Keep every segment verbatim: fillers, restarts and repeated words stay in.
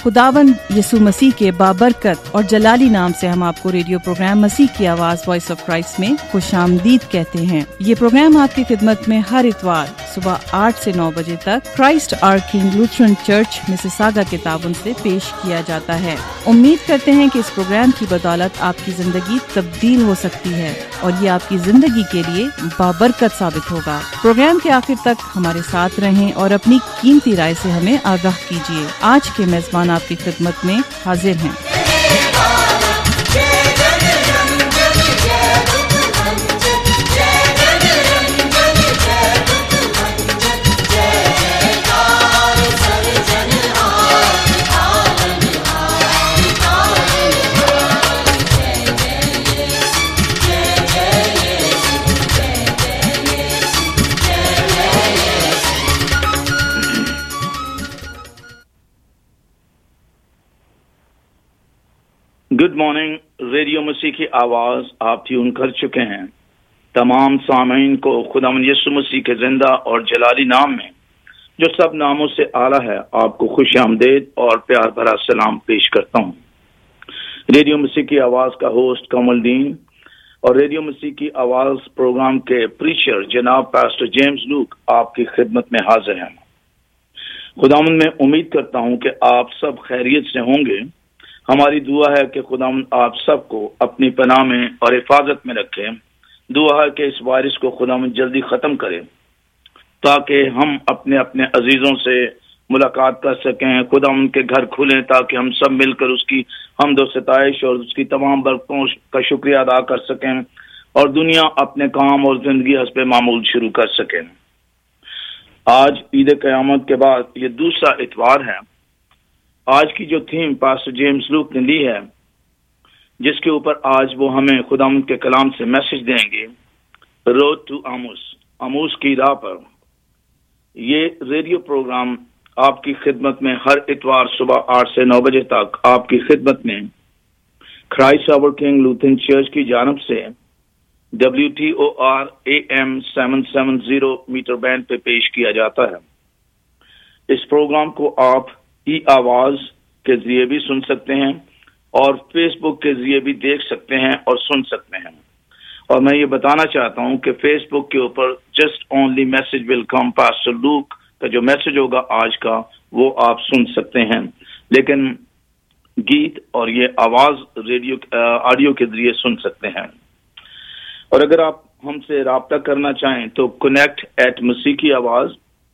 खुदावंद यसु मसीह के बाबरकत और जलाली नाम से हम आपको रेडियो प्रोग्राम मसीह की आवाज वॉइस ऑफ क्राइस्ट में खुशामदीद कहते हैं। ये प्रोग्राम आपकी खिदमत में हर इतवार सुबह आठ से नौ बजे तक Christ our king Lutheran church Mississauga के ताबन से पेश किया जाता है। उम्मीद करते हैं कि इस प्रोग्राम की बदौलत आपकी जिंदगी तब्दील हो सकती है और ये आपकी जिंदगी के लिए बाबरकत साबित होगा। प्रोग्राम के आखिर तक हमारे साथ रहें और अपनी कीमती राय से हमें आगाह कीजिए। आज के मेजबान आपकी खिदमत में हाजिर हैं। Good morning. रेडियो मसीह की आवाज आप ट्यून कर चुके हैं। तमाम सामीन को खुदावंद यीशु मसीह के जिंदा और जलाली नाम में, जो सब नामों से आला है, आपको खुशामदीद और प्यार भरा सलाम पेश करता हूं। रेडियो मसीह की आवाज का होस्ट कमलदीन और रेडियो मसीह की आवाज प्रोग्राम के प्रीचर जनाब पास्टर जेम्स लूक आपकी खिदमत में हाजिर हैं। खुदावंद में उम्मीद करता हूं कि आप सब खैरियत से होंगे। हमारी दुआ है कि खुदावंद आप सबको अपनी पनाह में और हिफाजत में रखे। दुआ है कि इस वायरस को खुदावंद जल्दी ख़त्म करे ताकि हम अपने अपने अजीज़ों से मुलाकात कर सकें। खुदावंद के घर खुलें ताकि हम सब मिलकर उसकी हम्द व सताइश और उसकी तमाम बरकतों का शुक्रिया अदा कर सकें और दुनिया अपने काम और ज़िंदगी हस्बे मामूल शुरू कर सकें। आज ईद क़यामत के बाद ये दूसरा इतवार है। आज की जो थीम पास्टर जेम्स लूक ने ली है, जिसके ऊपर आज वो हमें खुदावंद के कलाम से मैसेज देंगे, रोड टू आमोस, आमोस की राह पर। ये रेडियो प्रोग्राम आपकी खिदमत में हर इतवार सुबह आठ से नौ बजे तक आपकी खिदमत में Christ our king Lutheran church की जानब से W T O R A M seven seven zero metre band पे पेश किया जाता है। इस प्रोग्राम को आप ई आवाज के जरिए भी सुन सकते हैं और फेसबुक के जरिए भी देख सकते हैं और सुन सकते हैं। और मैं ये बताना चाहता हूं कि फेसबुक के ऊपर just only message will come pastor Luke का जो मैसेज होगा आज का, वो आप सुन सकते हैं, लेकिन गीत और ये आवाज रेडियो ऑडियो के जरिए सुन सकते हैं। और अगर आप हमसे राब्ता करना चाहें तो कनेक्ट एट मसीह की आवाज,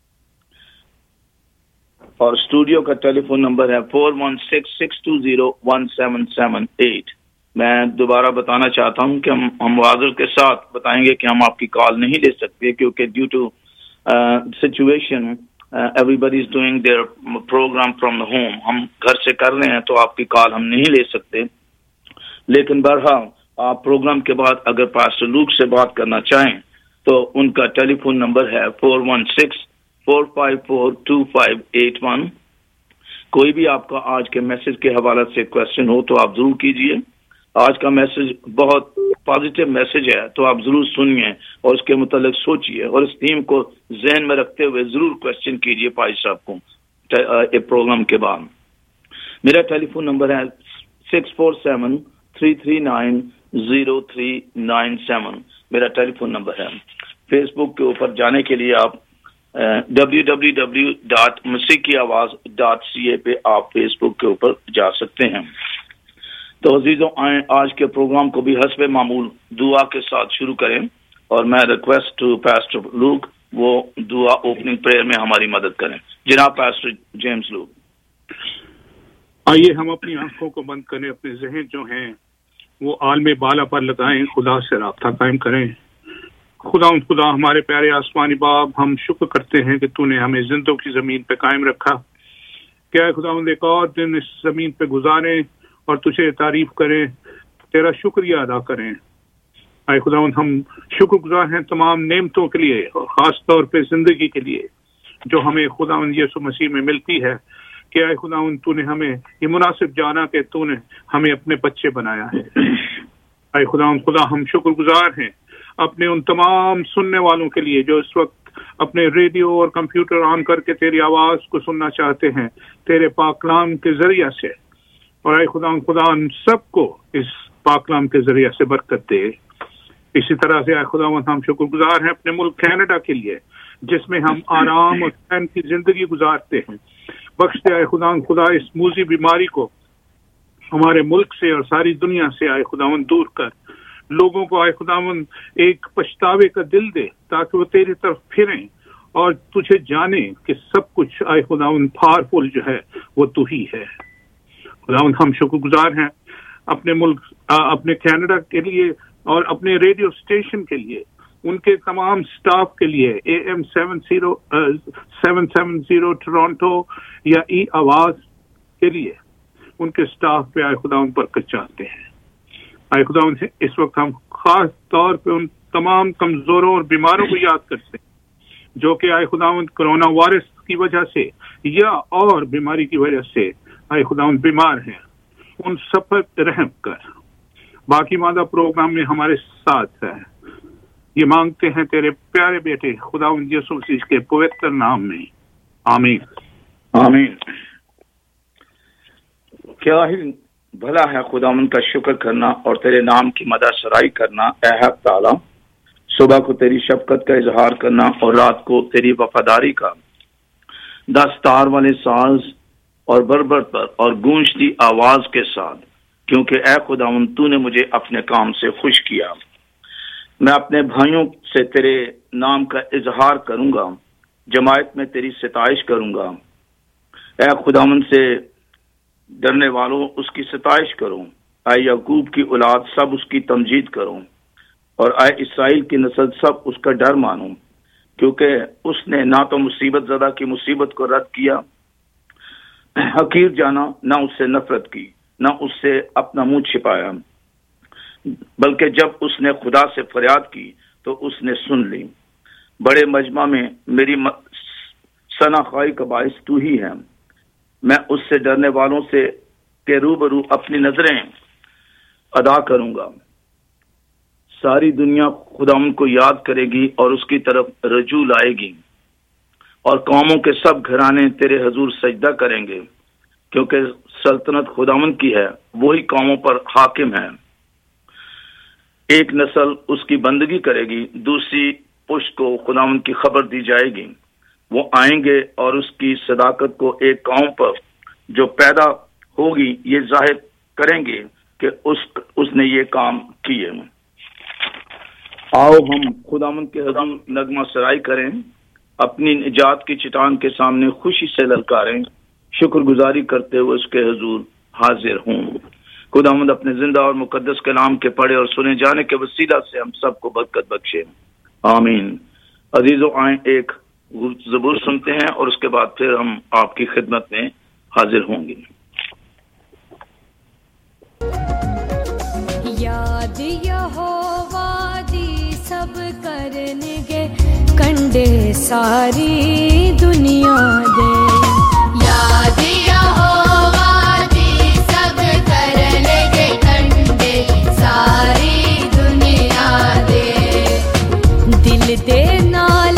और स्टूडियो का टेलीफोन नंबर है four one six six two zero one seven seven eight. मैं दोबारा बताना चाहता हूं कि हम हम वाज़र के साथ बताएंगे कि हम आपकी कॉल नहीं ले सकते क्योंकि due to situation everybody is doing their programme from the home. हम घर से कर रहे हैं तो आपकी कॉल हम नहीं ले सकते, लेकिन बहरहाल आप प्रोग्राम के बाद अगर पास्टर लूक से बात करना चाहें तो उनका टेलीफोन नंबर है four one six four five four two five eight one. कोई भी आपका आज के मैसेज के हवाले से क्वेश्चन हो तो आप जरूर कीजिए। आज का मैसेज बहुत पॉजिटिव मैसेज है, तो आप जरूर सुनिए और उसके मुतालिक सोचिए और इस थीम को जहन में रखते हुए जरूर क्वेश्चन कीजिए भाई साहब को एक प्रोग्राम के बाद। मेरा टेलीफोन नंबर है six four seven three three nine zero three nine seven. मेरा टेलीफोन नंबर है। फेसबुक के ऊपर जाने के लिए आप डब्ल्यू डब्ल्यू डब्ल्यू डॉट मसीह की आवाज डॉट सी ए पे आप फेसबुक के ऊपर जा सकते हैं। तो अजीजों, आए आज के प्रोग्राम को भी हस्बे मामूल दुआ के साथ शुरू करें और मैं रिक्वेस्ट टू पास्टर लूक वो दुआ ओपनिंग प्रेयर में हमारी मदद करें। जनाब पास्टर जेम्स लूक। आइए हम अपनी आंखों को बंद करें, अपने जहन जो हैं वो आलमे बाला पर लगाएं, खुदा से राब्ता कायम करें। खुदा खुदा हमारे प्यारे आसमानी बाप, हम शुक्र करते हैं कि तूने हमें जिंदों की जमीन पे कायम रखा। क्या खुदा एक और दिन इस जमीन पे गुजारें और तुझे तारीफ करें, तेरा शुक्रिया अदा करें। आए खुदा हम शुक्रगुजार हैं तमाम नेमतों के लिए और ख़ास तौर पे ज़िंदगी के लिए जो हमें खुदा यीशु मसीह में मिलती है। कि आए खुदा तूने हमें ये मुनासिब जाना कि तूने हमें अपने बच्चे बनाया है। आए खुदा खुदा हम शुक्रगुजार हैं अपने उन तमाम सुनने वालों के लिए जो इस वक्त اپنے ریڈیو اور کمپیوٹر آن کر کے تیری آواز کو سننا چاہتے ہیں تیرے پاک کلام کے ذریعہ سے، اور اے خدا خدا ان سب کو اس پاک کلام کے ذریعے سے برکت دے۔ اسی طرح سے اے خدا ہم شکر گزار ہیں اپنے ملک کینیڈا کے لیے جس میں ہم آرام اور چین کی زندگی گزارتے ہیں۔ بخش دے اے خدا خدا اس موذی بیماری کو ہمارے ملک سے اور ساری دنیا سے آئے خداوند دور کر، لوگوں کو آئے خداوند ایک پچھتاوے کا دل دے تاکہ وہ تیری طرف پھریں اور تجھے جانے کہ سب کچھ آئے خداوند پاورفل جو ہے وہ تو ہی ہے۔ خداوند ہم شکر گزار ہیں اپنے ملک اپنے کینیڈا کے لیے اور اپنے ریڈیو اسٹیشن کے لیے، ان کے تمام سٹاف کے لیے، A M seven zero seven seven zero Toronto یا ای آواز کے لیے، ان کے سٹاف پہ آئے خدا ان برکت چاہتے ہیں۔ آئے خدا ان سے اس وقت ہم خاص طور پہ ان تمام کمزوروں اور بیماروں کو یاد کرتے ہیں جو کہ آئے خدا کرونا وائرس کی وجہ سے یا اور بیماری کی وجہ سے آئے خدا بیمار ہیں، ان سب پر رحم کر۔ باقی مادہ پروگرام میں ہمارے ساتھ ہے، یہ مانگتے ہیں تیرے پیارے بیٹے خدا یسوع مسیح کے پوتر نام میں، آمین آمین۔ کیا ہی بھلا ہے خداوند کا شکر کرنا اور تیرے نام کی مدح سرائی کرنا اے حق تعالی، صبح کو تیری شفقت کا اظہار کرنا اور رات کو تیری وفاداری کا دستار والے ساز اور بربر پر اور گونجتی آواز کے ساتھ، کیونکہ اے خداوند تو نے مجھے اپنے کام سے خوش کیا۔ میں اپنے بھائیوں سے تیرے نام کا اظہار کروں گا، جماعت میں تیری ستائش کروں گا۔ اے خداوند سے ڈرنے والوں اس کی ستائش کرو، اے یعقوب کی اولاد سب اس کی تمجید کرو، اور اے اسرائیل کی نسل سب اس کا ڈر مانو، کیونکہ اس نے نہ تو مصیبت زدہ کی مصیبت کو رد کیا، حقیر جانا، نہ اس سے نفرت کی، نہ اس سے اپنا منہ چھپایا، بلکہ جب اس نے خدا سے فریاد کی تو اس نے سن لی۔ بڑے مجمع میں میری ثنا خواہی کا باعث تو ہی ہے، میں اس سے ڈرنے والوں سے کے روبرو اپنی نظریں ادا کروں گا۔ ساری دنیا خداوند کو یاد کرے گی اور اس کی طرف رجوع لائے گی، اور قوموں کے سب گھرانے تیرے حضور سجدہ کریں گے، کیونکہ سلطنت خداوند کی ہے، وہی قوموں پر حاکم ہے۔ ایک نسل اس کی بندگی کرے گی، دوسری پشت کو خداوند کی خبر دی جائے گی۔ وہ آئیں گے اور اس کی صداقت کو ایک قوم پر جو پیدا ہوگی یہ ظاہر کریں گے کہ اس اس نے یہ کام کیے۔ آؤ ہم خداوند کے حضور نغمہ سرائی کریں، اپنی نجات کی چٹان کے سامنے خوشی سے للکاریں، شکر گزاری کرتے ہوئے اس کے حضور حاضر ہوں۔ خداوند اپنے زندہ اور مقدس کلام کے پڑھے اور سنے جانے کے وسیلہ سے ہم سب کو برکت بخشے، آمین۔ عزیزو آئیں ایک زبور سنتے ہیں اور اس کے بعد پھر ہم آپ کی خدمت میں حاضر ہوں گے۔ یاد یہوہ دی سب کرنگے کنڈے ساری دنیا دے، یاد یہوہ دی سب کرنگے کنڈے ساری دنیا دے، دل دے نال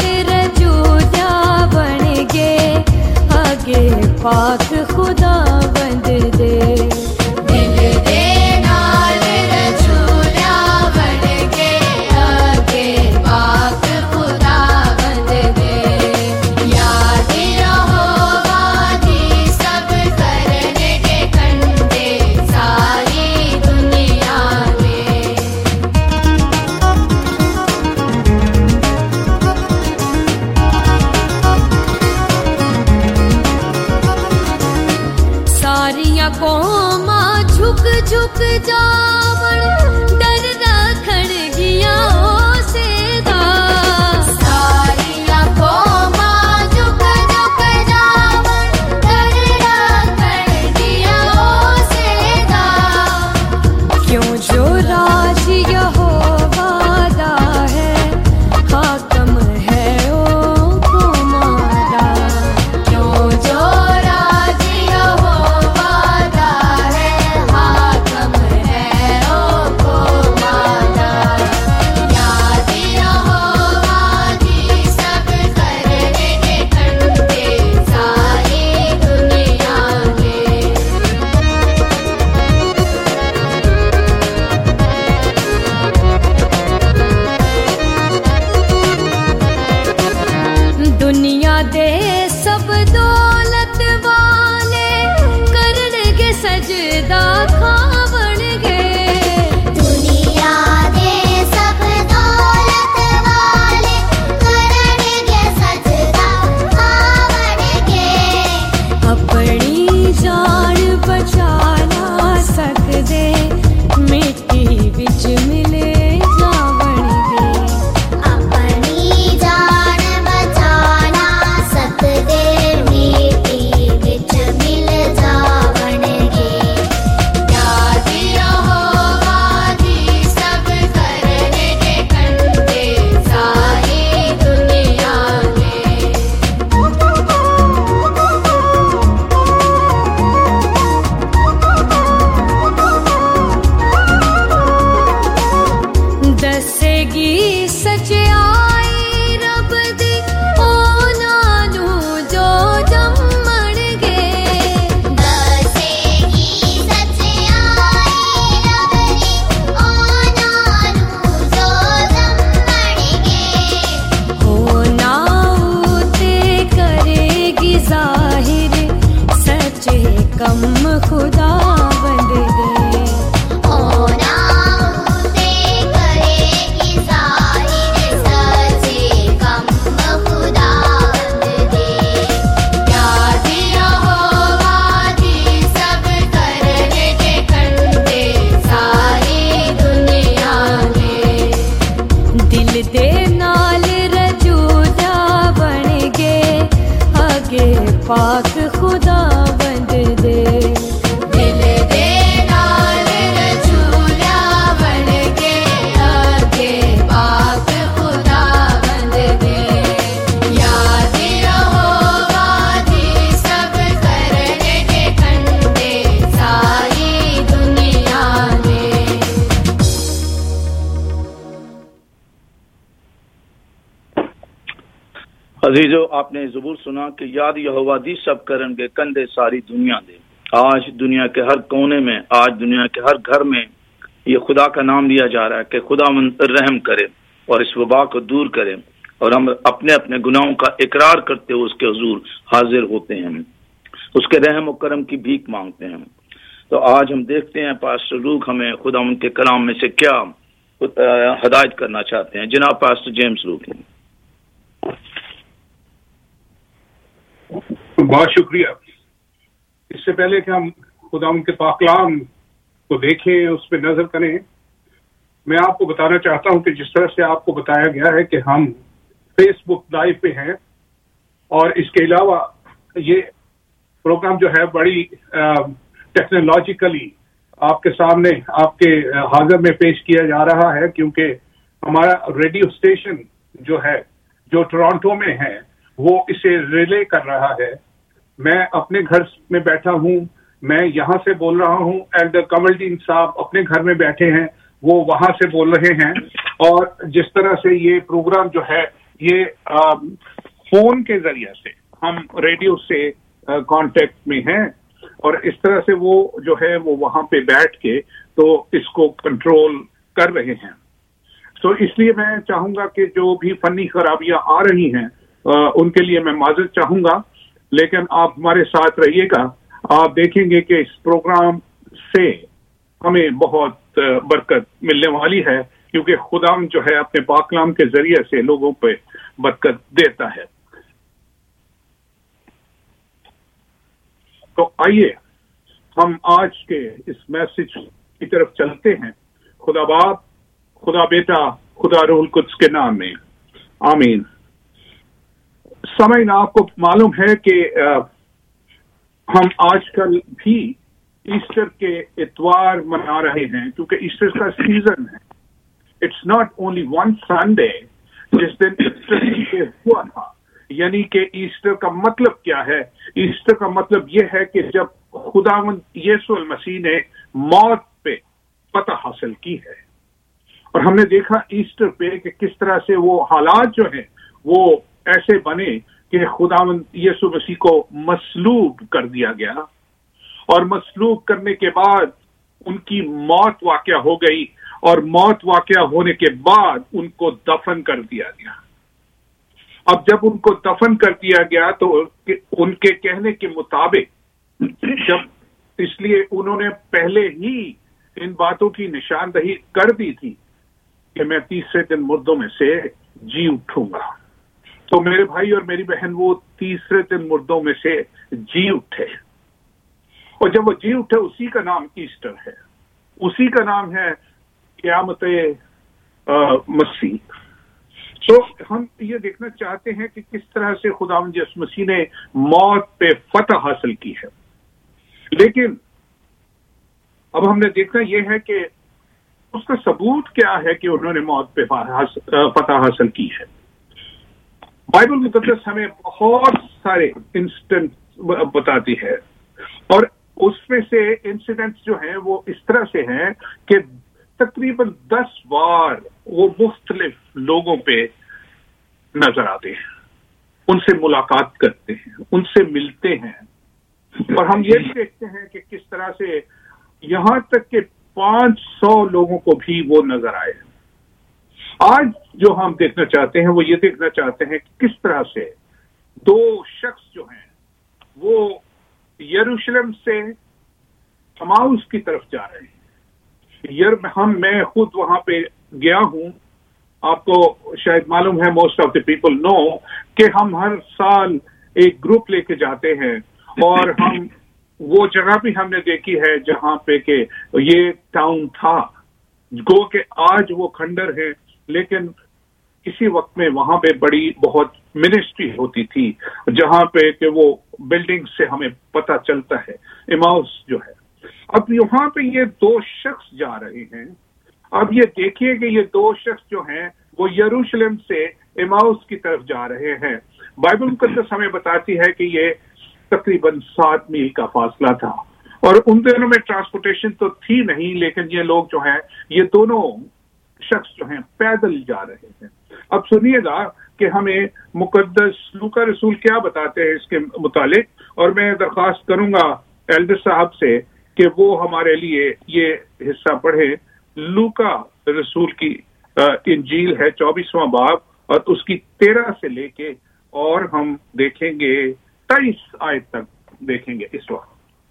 پاک خدا بند دے، دل دے نال رجولا بن کے آگے پاک خدا بند دے، یاد یہوہ دی سب کرنے کے کنڈے ساری دنیا میں۔ ساریاں قوماں جھک جھک جاون ڈر رکھن گیاں اسے دا، ساریاں قوماں جھک جھک جاون ڈر رکھن گیاں اسے دا، کیوں جو راج یہوہ دا ہے حاکم ہے او قوماں دا، کیوں جو راج یہوہ دا ہے حاکم ہے عزیزو، آپ نے زبور سنا کہ یاد یہوہ دی سب کرن گے کندے ساری دنیا دے. آج دنیا کے ہر کونے میں، آج دنیا کے ہر گھر میں یہ خدا کا نام لیا جا رہا ہے کہ خدا رحم کرے اور اس وبا کو دور کرے، اور ہم اپنے اپنے گناہوں کا اقرار کرتے ہوئے اس کے حضور حاضر ہوتے ہیں، اس کے رحم و کرم کی بھیک مانگتے ہیں. تو آج ہم دیکھتے ہیں پاسٹر روک ہمیں خدا ان کے کلام میں سے کیا ہدایت کرنا چاہتے ہیں. جناب پاسٹر جیمز روک. بہت شکریہ. اس سے پہلے کہ ہم خدا ان کے پاک کلام کو دیکھیں، اس پہ نظر کریں، میں آپ کو بتانا چاہتا ہوں کہ جس طرح سے آپ کو بتایا گیا ہے کہ ہم فیس بک لائیو پہ ہیں، اور اس کے علاوہ یہ پروگرام جو ہے بڑی ٹیکنالوجیکلی آپ کے سامنے آپ کے حاضر میں پیش کیا جا رہا ہے، کیونکہ ہمارا ریڈیو اسٹیشن جو ہے جو ٹورانٹو میں ہے وہ اسے ریلے کر رہا ہے. میں اپنے گھر میں بیٹھا ہوں، میں یہاں سے بول رہا ہوں، ایلڈر کملڈین صاحب اپنے گھر میں بیٹھے ہیں، وہ وہاں سے بول رہے ہیں، اور جس طرح سے یہ پروگرام جو ہے یہ فون کے ذریعے سے ہم ریڈیو سے کانٹیکٹ میں ہیں، اور اس طرح سے وہ جو ہے وہ وہاں پہ بیٹھ کے تو اس کو کنٹرول کر رہے ہیں. تو اس لیے میں چاہوں گا کہ جو بھی فنی خرابیاں آ رہی ہیں ان کے لیے میں معذرت چاہوں گا، لیکن آپ ہمارے ساتھ رہیے گا. آپ دیکھیں گے کہ اس پروگرام سے ہمیں بہت برکت ملنے والی ہے، کیونکہ خدا جو ہے اپنے پاک کلام کے ذریعے سے لوگوں پہ برکت دیتا ہے. تو آئیے ہم آج کے اس میسج کی طرف چلتے ہیں. خدا باپ، خدا بیٹا، خدا روح القدس کے نام میں آمین. سامعین، آپ کو معلوم ہے کہ ہم آج کل بھی ایسٹر کے اتوار منا رہے ہیں، کیونکہ ایسٹر کا سیزن ہے. It's not only one Sunday جس دن ایسٹر ہوا تھا. یعنی کہ ایسٹر کا مطلب کیا ہے؟ ایسٹر کا مطلب یہ ہے کہ جب خداوند یسوع المسیح نے موت پہ فتح حاصل کی ہے. اور ہم نے دیکھا ایسٹر پہ کہ کس طرح سے وہ حالات جو ہیں وہ ایسے بنے کہ خداوند یسوع مسیح کو مصلوب کر دیا گیا، اور مصلوب کرنے کے بعد ان کی موت واقع ہو گئی، اور موت واقع ہونے کے بعد ان کو دفن کر دیا گیا. اب جب ان کو دفن کر دیا گیا تو ان کے کہنے کے مطابق، جب اس لیے انہوں نے پہلے ہی ان باتوں کی نشاندہی کر دی تھی کہ میں تیسرے دن مردوں میں سے جی اٹھوں گا. تو میرے بھائی اور میری بہن، وہ تیسرے دن مردوں میں سے جی اٹھے، اور جب وہ جی اٹھے اسی کا نام ایسٹر ہے، اسی کا نام ہے قیامت مسیح. تو ہم یہ دیکھنا چاہتے ہیں کہ کس طرح سے خداوند یسوع مسیح نے موت پہ فتح حاصل کی ہے. لیکن اب ہم نے دیکھنا یہ ہے کہ اس کا ثبوت کیا ہے کہ انہوں نے موت پہ فتح حاصل کی ہے. بائبل مقدس ہمیں بہت سارے انسٹنٹ بتاتی ہے، اور اس میں سے انسیڈنٹس جو ہیں وہ اس طرح سے ہیں کہ تقریباً دس بار وہ مختلف لوگوں پہ نظر آتے ہیں، ان سے ملاقات کرتے ہیں، ان سے ملتے ہیں، اور ہم یہ بھی دیکھتے ہیں کہ کس طرح سے یہاں تک کہ پانچ سو لوگوں کو بھی وہ نظر آئے. آج جو ہم دیکھنا چاہتے ہیں وہ یہ دیکھنا چاہتے ہیں کہ کس طرح سے دو شخص جو ہیں وہ یروشلم سے اماؤس کی طرف جا رہے ہیں. ہم میں خود وہاں پہ گیا ہوں. آپ کو شاید معلوم ہے، most of the people know, کہ ہم ہر سال ایک گروپ لے کے جاتے ہیں، اور ہم وہ جگہ بھی ہم نے دیکھی ہے جہاں پہ کہ یہ ٹاؤن تھا. گو کہ آج وہ کھنڈر ہے، لیکن اسی وقت میں وہاں پہ بڑی بہت منسٹری ہوتی تھی، جہاں پہ کہ وہ بلڈنگ سے ہمیں پتہ چلتا ہے اماؤس جو ہے. اب یہاں پہ یہ دو شخص جا رہے ہیں. اب یہ دیکھیے کہ یہ دو شخص جو ہیں وہ یروشلم سے اماؤس کی طرف جا رہے ہیں. بائبل مقدس ہمیں بتاتی ہے کہ یہ تقریباً سات میل کا فاصلہ تھا، اور ان دنوں میں ٹرانسپورٹیشن تو تھی نہیں، لیکن یہ لوگ جو ہیں، یہ دونوں شخص جو ہیں پیدل جا رہے ہیں. اب سنیے گا کہ ہمیں مقدس لوکا رسول کیا بتاتے ہیں اس کے متعلق، اور میں درخواست کروں گا ایلڈر صاحب سے کہ وہ ہمارے لیے یہ حصہ پڑھے۔ لوکا رسول کی انجیل ہے چوبیسواں باب اور اس کی تیرہ سے لے کے اور ہم دیکھیں گے تیئیس آیت تک دیکھیں گے اس وقت۔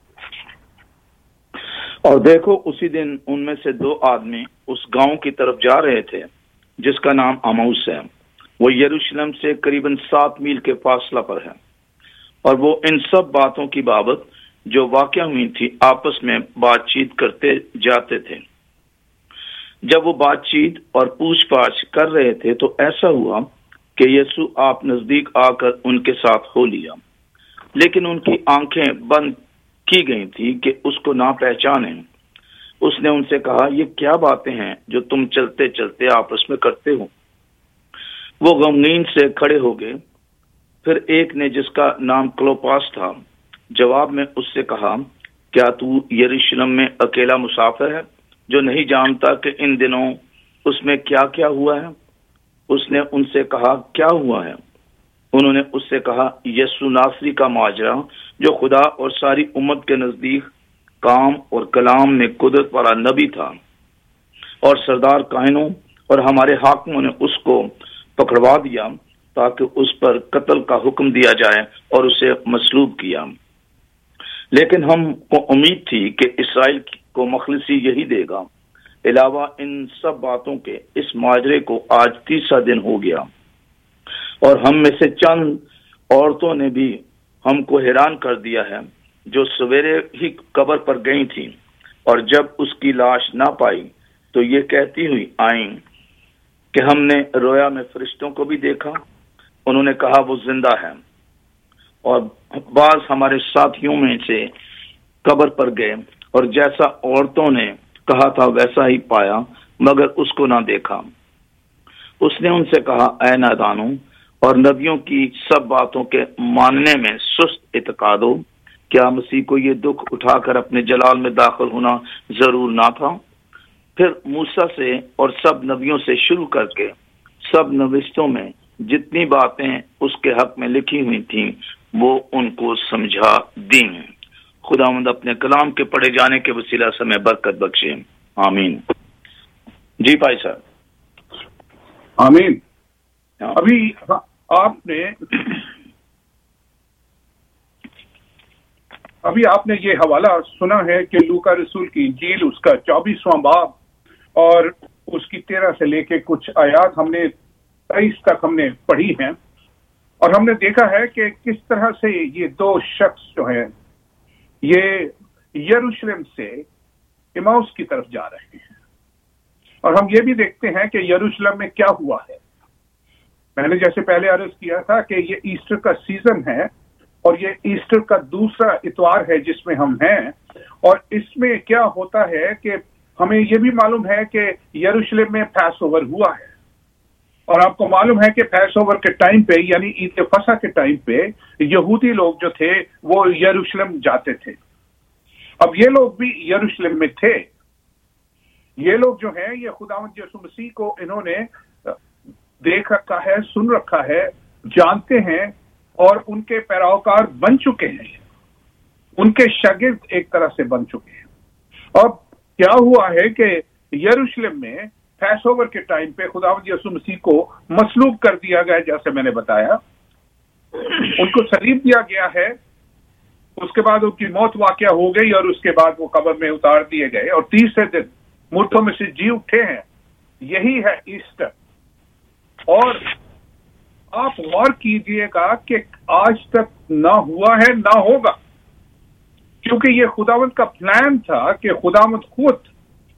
اور دیکھو اسی دن ان میں سے دو آدمی اس گاؤں کی طرف جا رہے تھے جس کا نام اماؤس ہے، وہ یروشلم سے قریباً سات میل کے فاصلہ پر ہے، اور وہ ان سب باتوں کی بابت جو واقع ہوئی تھی آپس میں بات چیت کرتے جاتے تھے۔ جب وہ بات چیت اور پوچھ پاچھ کر رہے تھے تو ایسا ہوا کہ یسوع آپ نزدیک آ کر ان کے ساتھ ہو لیا، لیکن ان کی آنکھیں بند کی گئی تھی کہ اس کو نہ پہچانیں۔ اس نے ان سے کہا، یہ کیا باتیں ہیں جو تم چلتے چلتے آپس میں کرتے ہو؟ وہ غمگین سے کھڑے ہو گئے۔ پھر ایک نے جس کا نام کلوپاس تھا جواب میں اس سے کہا، کیا تو یروشلم میں اکیلا مسافر ہے جو نہیں جانتا کہ ان دنوں اس میں کیا کیا ہوا ہے؟ اس نے ان سے کہا، کیا ہوا ہے؟ انہوں نے اس سے کہا، یسوع ناصری کا ماجرا جو خدا اور ساری امت کے نزدیک کام اور کلام میں قدرت والا نبی تھا، اور سردار کاہنوں اور ہمارے حاکموں نے اس کو پکڑوا دیا تاکہ اس پر قتل کا حکم دیا جائے اور اسے مصلوب کیا۔ لیکن ہم کو امید تھی کہ اسرائیل کو مخلصی یہی دے گا۔ علاوہ ان سب باتوں کے اس ماجرے کو آج تیسرا دن ہو گیا، اور ہم میں سے چند عورتوں نے بھی ہم کو حیران کر دیا ہے جو سویرے ہی قبر پر گئی تھیں، اور جب اس کی لاش نہ پائی تو یہ کہتی ہوئی آئیں کہ ہم نے رویا میں فرشتوں کو بھی دیکھا۔ انہوں نے کہا وہ زندہ ہے، اور بعض ہمارے ساتھیوں میں سے قبر پر گئے اور جیسا عورتوں نے کہا تھا ویسا ہی پایا، مگر اس کو نہ دیکھا۔ اس نے ان سے کہا، اے نادانوں اور نبیوں کی سب باتوں کے ماننے میں سست اعتقاد ہو، کیا مسیح کو یہ دکھ اٹھا کر اپنے جلال میں داخل ہونا ضرور نہ تھا؟ پھر موسیٰ سے اور سب نبیوں سے شروع کر کے سب نوشتوں میں جتنی باتیں اس کے حق میں لکھی ہوئی تھیں وہ ان کو سمجھا دیں۔ خداوند اپنے کلام کے پڑھے جانے کے وسیلہ سے ہمیں برکت بخشے، آمین۔ جی بھائی صاحب۔ آمین۔ ابھی آپ نے ابھی آپ نے یہ حوالہ سنا ہے کہ لوکا رسول کی انجیل اس کا چوبیسواں باب اور اس کی تیرہ سے لے کے کچھ آیات ہم نے تیئیس تک ہم نے پڑھی ہیں، اور ہم نے دیکھا ہے کہ کس طرح سے یہ دو شخص جو ہیں یہ یروشلم سے اماؤس کی طرف جا رہے ہیں، اور ہم یہ بھی دیکھتے ہیں کہ یروشلم میں کیا ہوا ہے۔ میں نے جیسے پہلے عرض کیا تھا کہ یہ ایسٹر کا سیزن ہے، اور یہ ایسٹر کا دوسرا اتوار ہے جس میں ہم ہیں، اور اس میں کیا ہوتا ہے کہ ہمیں یہ بھی معلوم ہے کہ یروشلم میں پیس اوور ہوا ہے، اور آپ کو معلوم ہے کہ پیس اوور کے ٹائم پہ یعنی عید فصح کے ٹائم پہ یہودی لوگ جو تھے وہ یروشلم جاتے تھے۔ اب یہ لوگ بھی یروشلم میں تھے، یہ لوگ جو ہیں یہ خداوند یسوع مسیح کو انہوں نے دیکھ رکھا ہے، سن رکھا ہے، جانتے ہیں، اور ان کے پیروکار بن چکے ہیں، ان کے شاگرد ایک طرح سے بن چکے ہیں۔ اب کیا ہوا ہے کہ یروشلم میں پیس اوور کے ٹائم پہ خداوند یسوع مسیح کو مصلوب کر دیا گیا، جیسے میں نے بتایا، ان کو صلیب دیا گیا ہے، اس کے بعد ان کی موت واقع ہو گئی، اور اس کے بعد وہ قبر میں اتار دیے گئے، اور تیسرے دن مردوں میں سے جی اٹھے ہیں۔ یہی ہے ایسٹر۔ اور آپ غور کیجئے گا کہ آج تک نہ ہوا ہے نہ ہوگا، کیونکہ یہ خداوند کا پلان تھا کہ خداوند خود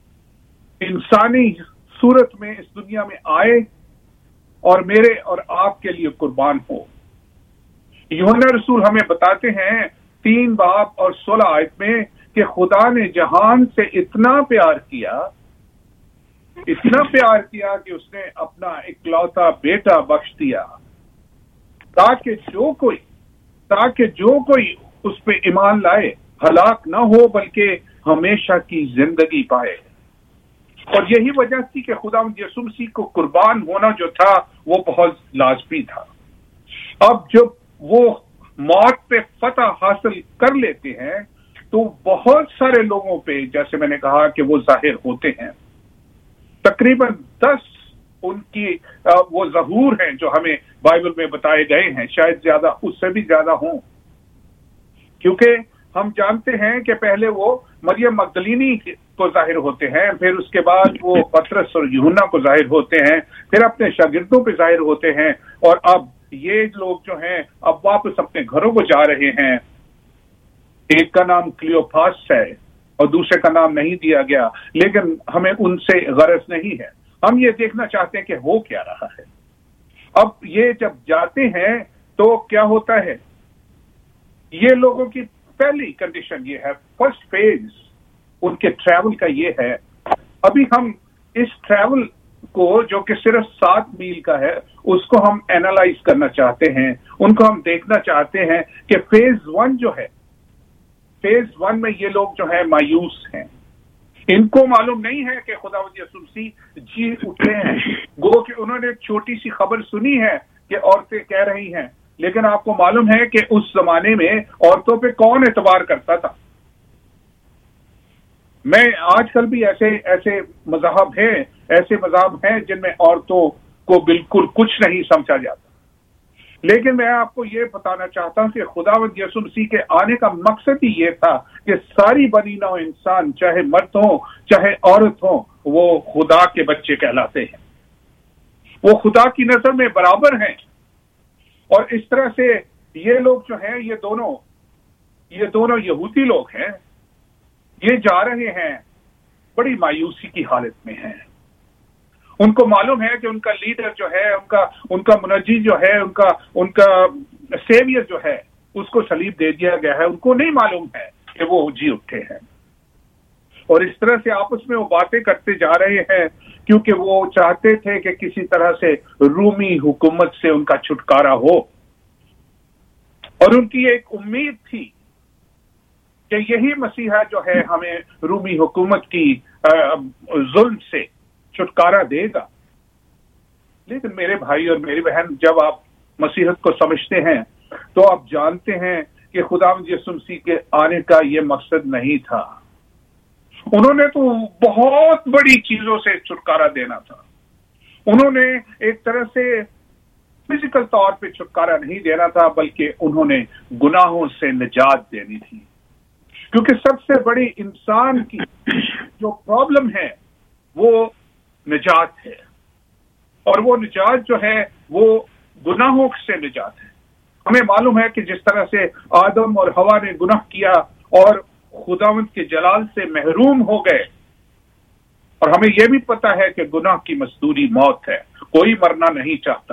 انسانی صورت میں اس دنیا میں آئے اور میرے اور آپ کے لیے قربان ہو۔ یوحنا رسول ہمیں بتاتے ہیں تین باب اور سولہ آیت میں کہ خدا نے جہان سے اتنا پیار کیا اتنا پیار کیا کہ اس نے اپنا اکلوتا بیٹا بخش دیا، تاکہ جو کوئی تاکہ جو کوئی اس پہ ایمان لائے ہلاک نہ ہو بلکہ ہمیشہ کی زندگی پائے۔ اور یہی وجہ تھی کہ خداوند یسوع مسیح کو قربان ہونا جو تھا وہ بہت لازمی تھا۔ اب جب وہ موت پہ فتح حاصل کر لیتے ہیں تو بہت سارے لوگوں پہ جیسے میں نے کہا کہ وہ ظاہر ہوتے ہیں، تقریباً دس ان کی وہ ظہور ہیں جو ہمیں بائبل میں بتائے گئے ہیں، شاید زیادہ اس سے بھی زیادہ ہوں، کیونکہ ہم جانتے ہیں کہ پہلے وہ مریم مگدلینی کو ظاہر ہوتے ہیں، پھر اس کے بعد وہ پطرس اور یوحنا کو ظاہر ہوتے ہیں، پھر اپنے شاگردوں پہ ظاہر ہوتے ہیں، اور اب یہ لوگ جو ہیں اب واپس اپنے گھروں کو جا رہے ہیں۔ ایک کا نام کلیوپاس ہے اور دوسرے کا نام نہیں دیا گیا، لیکن ہمیں ان سے غرض نہیں ہے، ہم یہ دیکھنا چاہتے ہیں کہ ہو کیا رہا ہے۔ اب یہ جب جاتے ہیں تو کیا ہوتا ہے، یہ لوگوں کی پہلی کنڈیشن یہ ہے، فرسٹ فیز ان کے ٹریول کا یہ ہے۔ ابھی ہم اس ٹریول کو جو کہ صرف سات میل کا ہے اس کو ہم اینالائز کرنا چاہتے ہیں، ان کو ہم دیکھنا چاہتے ہیں کہ فیز ون جو ہے، فیز ون میں یہ لوگ جو ہیں مایوس ہیں، ان کو معلوم نہیں ہے کہ خداوند یسوع مسیح جی اٹھے ہیں، گو کہ انہوں نے ایک چھوٹی سی خبر سنی ہے کہ عورتیں کہہ رہی ہیں، لیکن آپ کو معلوم ہے کہ اس زمانے میں عورتوں پہ کون اعتبار کرتا تھا۔ میں آج کل بھی ایسے ایسے مذاہب ہیں ایسے مذاہب ہیں جن میں عورتوں کو بالکل کچھ نہیں سمجھا جاتا، لیکن میں آپ کو یہ بتانا چاہتا ہوں کہ خداوند یسوع مسیح کے آنے کا مقصد ہی یہ تھا کہ ساری بنی نوع انسان، چاہے مرد ہوں چاہے عورت ہوں، وہ خدا کے بچے کہلاتے ہیں، وہ خدا کی نظر میں برابر ہیں۔ اور اس طرح سے یہ لوگ جو ہیں یہ دونوں یہ دونوں یہودی لوگ ہیں، یہ جا رہے ہیں بڑی مایوسی کی حالت میں ہیں۔ ان کو معلوم ہے کہ ان کا لیڈر جو ہے، ان کا ان کا منجی جو ہے، ان کا ان کا سیویئر جو ہے، اس کو صلیب دے دیا گیا ہے، ان کو نہیں معلوم ہے کہ وہ جی اٹھے ہیں، اور اس طرح سے آپس میں وہ باتیں کرتے جا رہے ہیں کیونکہ وہ چاہتے تھے کہ کسی طرح سے رومی حکومت سے ان کا چھٹکارا ہو، اور ان کی ایک امید تھی کہ یہی مسیحا جو ہے ہمیں رومی حکومت کی ظلم سے چھٹکارا دے گا۔ لیکن میرے بھائی اور میری بہن، جب آپ مسیحت کو سمجھتے ہیں تو آپ جانتے ہیں کہ خداوند یسوع مسیح کے آنے کا یہ مقصد نہیں تھا۔ انہوں نے تو بہت بڑی چیزوں سے چھٹکارا دینا تھا، انہوں نے ایک طرح سے فزیکل طور پہ چھٹکارا نہیں دینا تھا، بلکہ انہوں نے گناہوں سے نجات دینی تھی، کیونکہ سب سے بڑی انسان کی جو پرابلم ہے وہ نجات ہے، اور وہ نجات جو ہے وہ گناہوں سے نجات ہے۔ ہمیں معلوم ہے کہ جس طرح سے آدم اور حوا نے گناہ کیا اور خداوند کے جلال سے محروم ہو گئے، اور ہمیں یہ بھی پتا ہے کہ گناہ کی مزدوری موت ہے، کوئی مرنا نہیں چاہتا،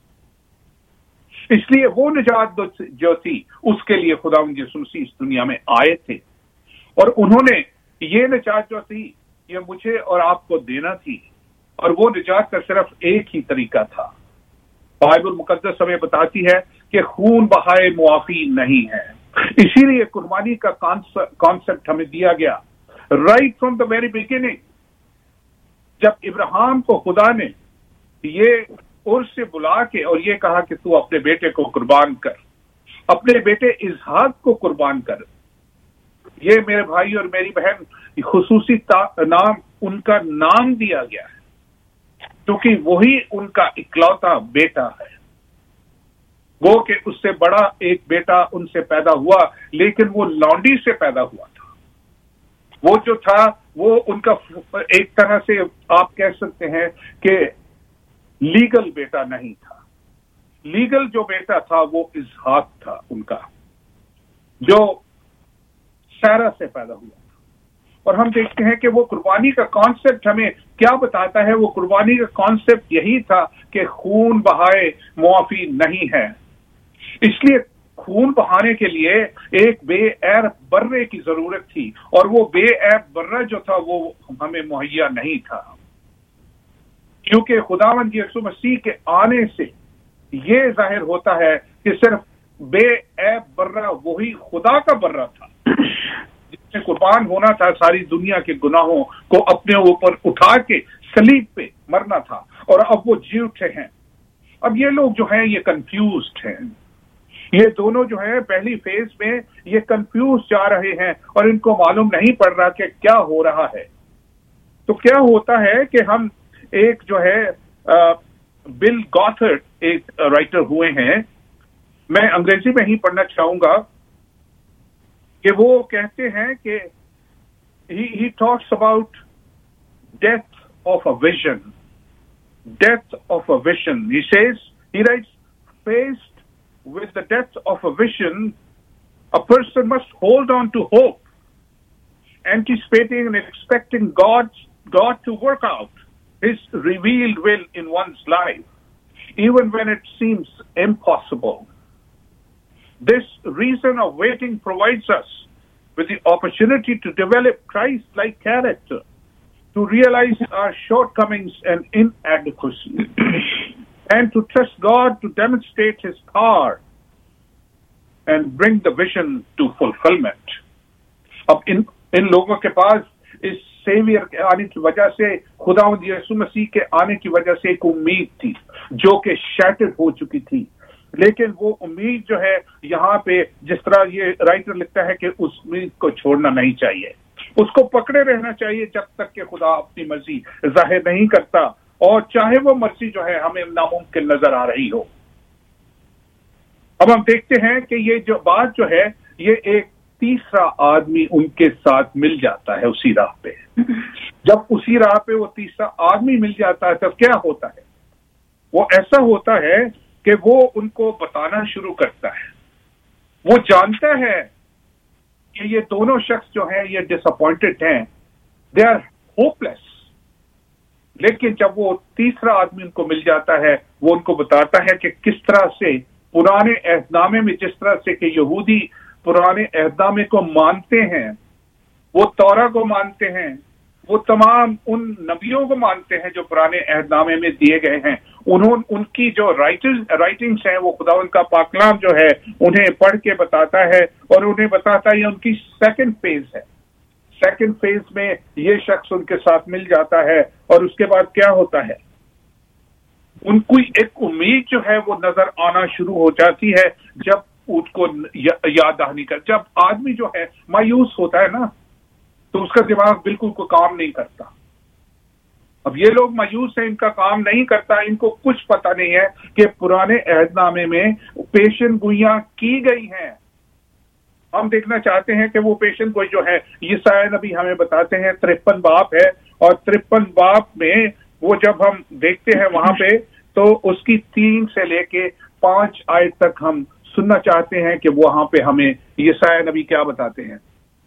اس لیے وہ نجات جو تھی اس کے لیے خداوند یسوع مسیح اس دنیا میں آئے تھے، اور انہوں نے یہ نجات جو تھی یہ مجھے اور آپ کو دینا تھی، اور وہ نجات کا صرف ایک ہی طریقہ تھا۔ بائبل مقدس ہمیں بتاتی ہے کہ خون بہائے معافی نہیں ہے، اسی لیے قربانی کا کانسیپٹ ہمیں دیا گیا right from the very beginning. جب ابراہیم کو خدا نے یہ عرس سے بلا کے اور یہ کہا کہ تو اپنے بیٹے کو قربان کر، اپنے بیٹے اسحاق کو قربان کر، یہ میرے بھائی اور میری بہن خصوصی نام ان کا نام دیا گیا ہے کیونکہ وہی ان کا اکلوتا بیٹا ہے۔ گو کہ اس سے بڑا ایک بیٹا ان سے پیدا ہوا، لیکن وہ لانڈی سے پیدا ہوا تھا، وہ جو تھا وہ ان کا ایک طرح سے آپ کہہ سکتے ہیں کہ لیگل بیٹا نہیں تھا۔ لیگل جو بیٹا تھا وہ اسحاق تھا ان کا، جو سارہ سے پیدا ہوا تھا۔ اور ہم دیکھتے ہیں کہ وہ قربانی کا کانسیپٹ ہمیں کیا بتاتا ہے، وہ قربانی کا کانسیپٹ یہی تھا کہ خون بہائے معافی نہیں ہے، اس لیے خون بہانے کے لیے ایک بے عیب برے کی ضرورت تھی، اور وہ بے عیب برہ جو تھا وہ ہمیں مہیا نہیں تھا، کیونکہ خداوند یسوع مسیح کے آنے سے یہ ظاہر ہوتا ہے کہ صرف بے عیب برہ وہی خدا کا برہ تھا، جس نے قربان ہونا تھا ساری دنیا کے گناہوں کو اپنے اوپر اٹھا کے صلیب پہ مرنا تھا، اور اب وہ جی اٹھے ہیں۔ اب یہ لوگ جو ہیں یہ کنفیوزڈ ہیں، یہ دونوں جو ہیں پہلی فیز میں یہ کنفیوز جا رہے ہیں اور ان کو معلوم نہیں پڑ رہا کہ کیا ہو رہا ہے۔ تو کیا ہوتا ہے کہ ہم ایک جو ہے بل گوتھرڈ ایک رائٹر ہوئے ہیں، میں انگریزی میں ہی پڑھنا چاہوں گا، کہ وہ کہتے ہیں کہ he talks about death of a vision, death of a vision. He says he writes faced with the death of a vision, a person must hold on to hope, anticipating and expecting God, God to work out His revealed will in one's life, even when it seems impossible. This reason of waiting provides us with the opportunity to develop Christ-like character, to realize our shortcomings and inadequacy, and to trust God to demonstrate His power and bring the vision to fulfillment. اب ان ان لوگوں کے پاس اس severe کے آنے کی وجہ سے، خداوند یسوع مسیح کے آنے کی وجہ سے ایک امید تھی جو کہ شیٹرڈ ہو چکی تھی، لیکن وہ امید جو ہے یہاں پہ جس طرح یہ رائٹر لکھتا ہے کہ اس امید کو چھوڑنا نہیں چاہیے، اس کو پکڑے رہنا چاہیے جب تک کہ خدا اپنی مرضی ظاہر نہیں کرتا، اور چاہے وہ مرضی جو ہے ہمیں ناممکن نظر آ رہی ہو۔ اب ہم دیکھتے ہیں کہ یہ جو بات جو ہے یہ ایک تیسرا آدمی ان کے ساتھ مل جاتا ہے اسی راہ پہ۔ جب اسی راہ پہ وہ تیسرا آدمی مل جاتا ہے تب کیا ہوتا ہے؟ وہ ایسا ہوتا ہے کہ وہ ان کو بتانا شروع کرتا ہے۔ وہ جانتا ہے کہ یہ دونوں شخص جو ہیں یہ ڈس اپوائنٹڈ ہیں، دے آر ہوپ لیس، لیکن جب وہ تیسرا آدمی ان کو مل جاتا ہے وہ ان کو بتاتا ہے کہ کس طرح سے پرانے عہد نامے میں، جس طرح سے کہ یہودی پرانے عہد نامے کو مانتے ہیں، وہ تورا کو مانتے ہیں، وہ تمام ان نبیوں کو مانتے ہیں جو پرانے عہد نامے میں دیے گئے ہیں، انہوں ان کی جو رائٹنگس ہیں وہ خداوند کا پاک کلام جو ہے انہیں پڑھ کے بتاتا ہے، اور انہیں بتاتا ہے یہ ان کی سیکنڈ فیز ہے۔ سیکنڈ فیز میں یہ شخص ان کے ساتھ مل جاتا ہے، اور اس کے بعد کیا ہوتا ہے؟ ان کو ایک امید جو ہے وہ نظر آنا شروع ہو جاتی ہے جب ان کو یاد دہانی کر، جب آدمی جو ہے مایوس ہوتا ہے نا تو اس کا دماغ بالکل کوئی کام نہیں کرتا۔ اب یہ لوگ مایوس ہیں، ان کا کام نہیں کرتا، ان کو کچھ پتہ نہیں ہے کہ پرانے عہد نامے میں پیشن گوئیاں کی گئی ہیں۔ ہم دیکھنا چاہتے ہیں کہ وہ پیشن گوئی جو ہے یسایا نبی ہمیں بتاتے ہیں ترپن باپ ہے، اور ترپن باپ میں وہ جب ہم دیکھتے ہیں وہاں پہ تو اس کی تین سے لے کے پانچ آیت تک ہم سننا چاہتے ہیں کہ وہاں پہ ہمیں یسایا نبی کیا بتاتے ہیں۔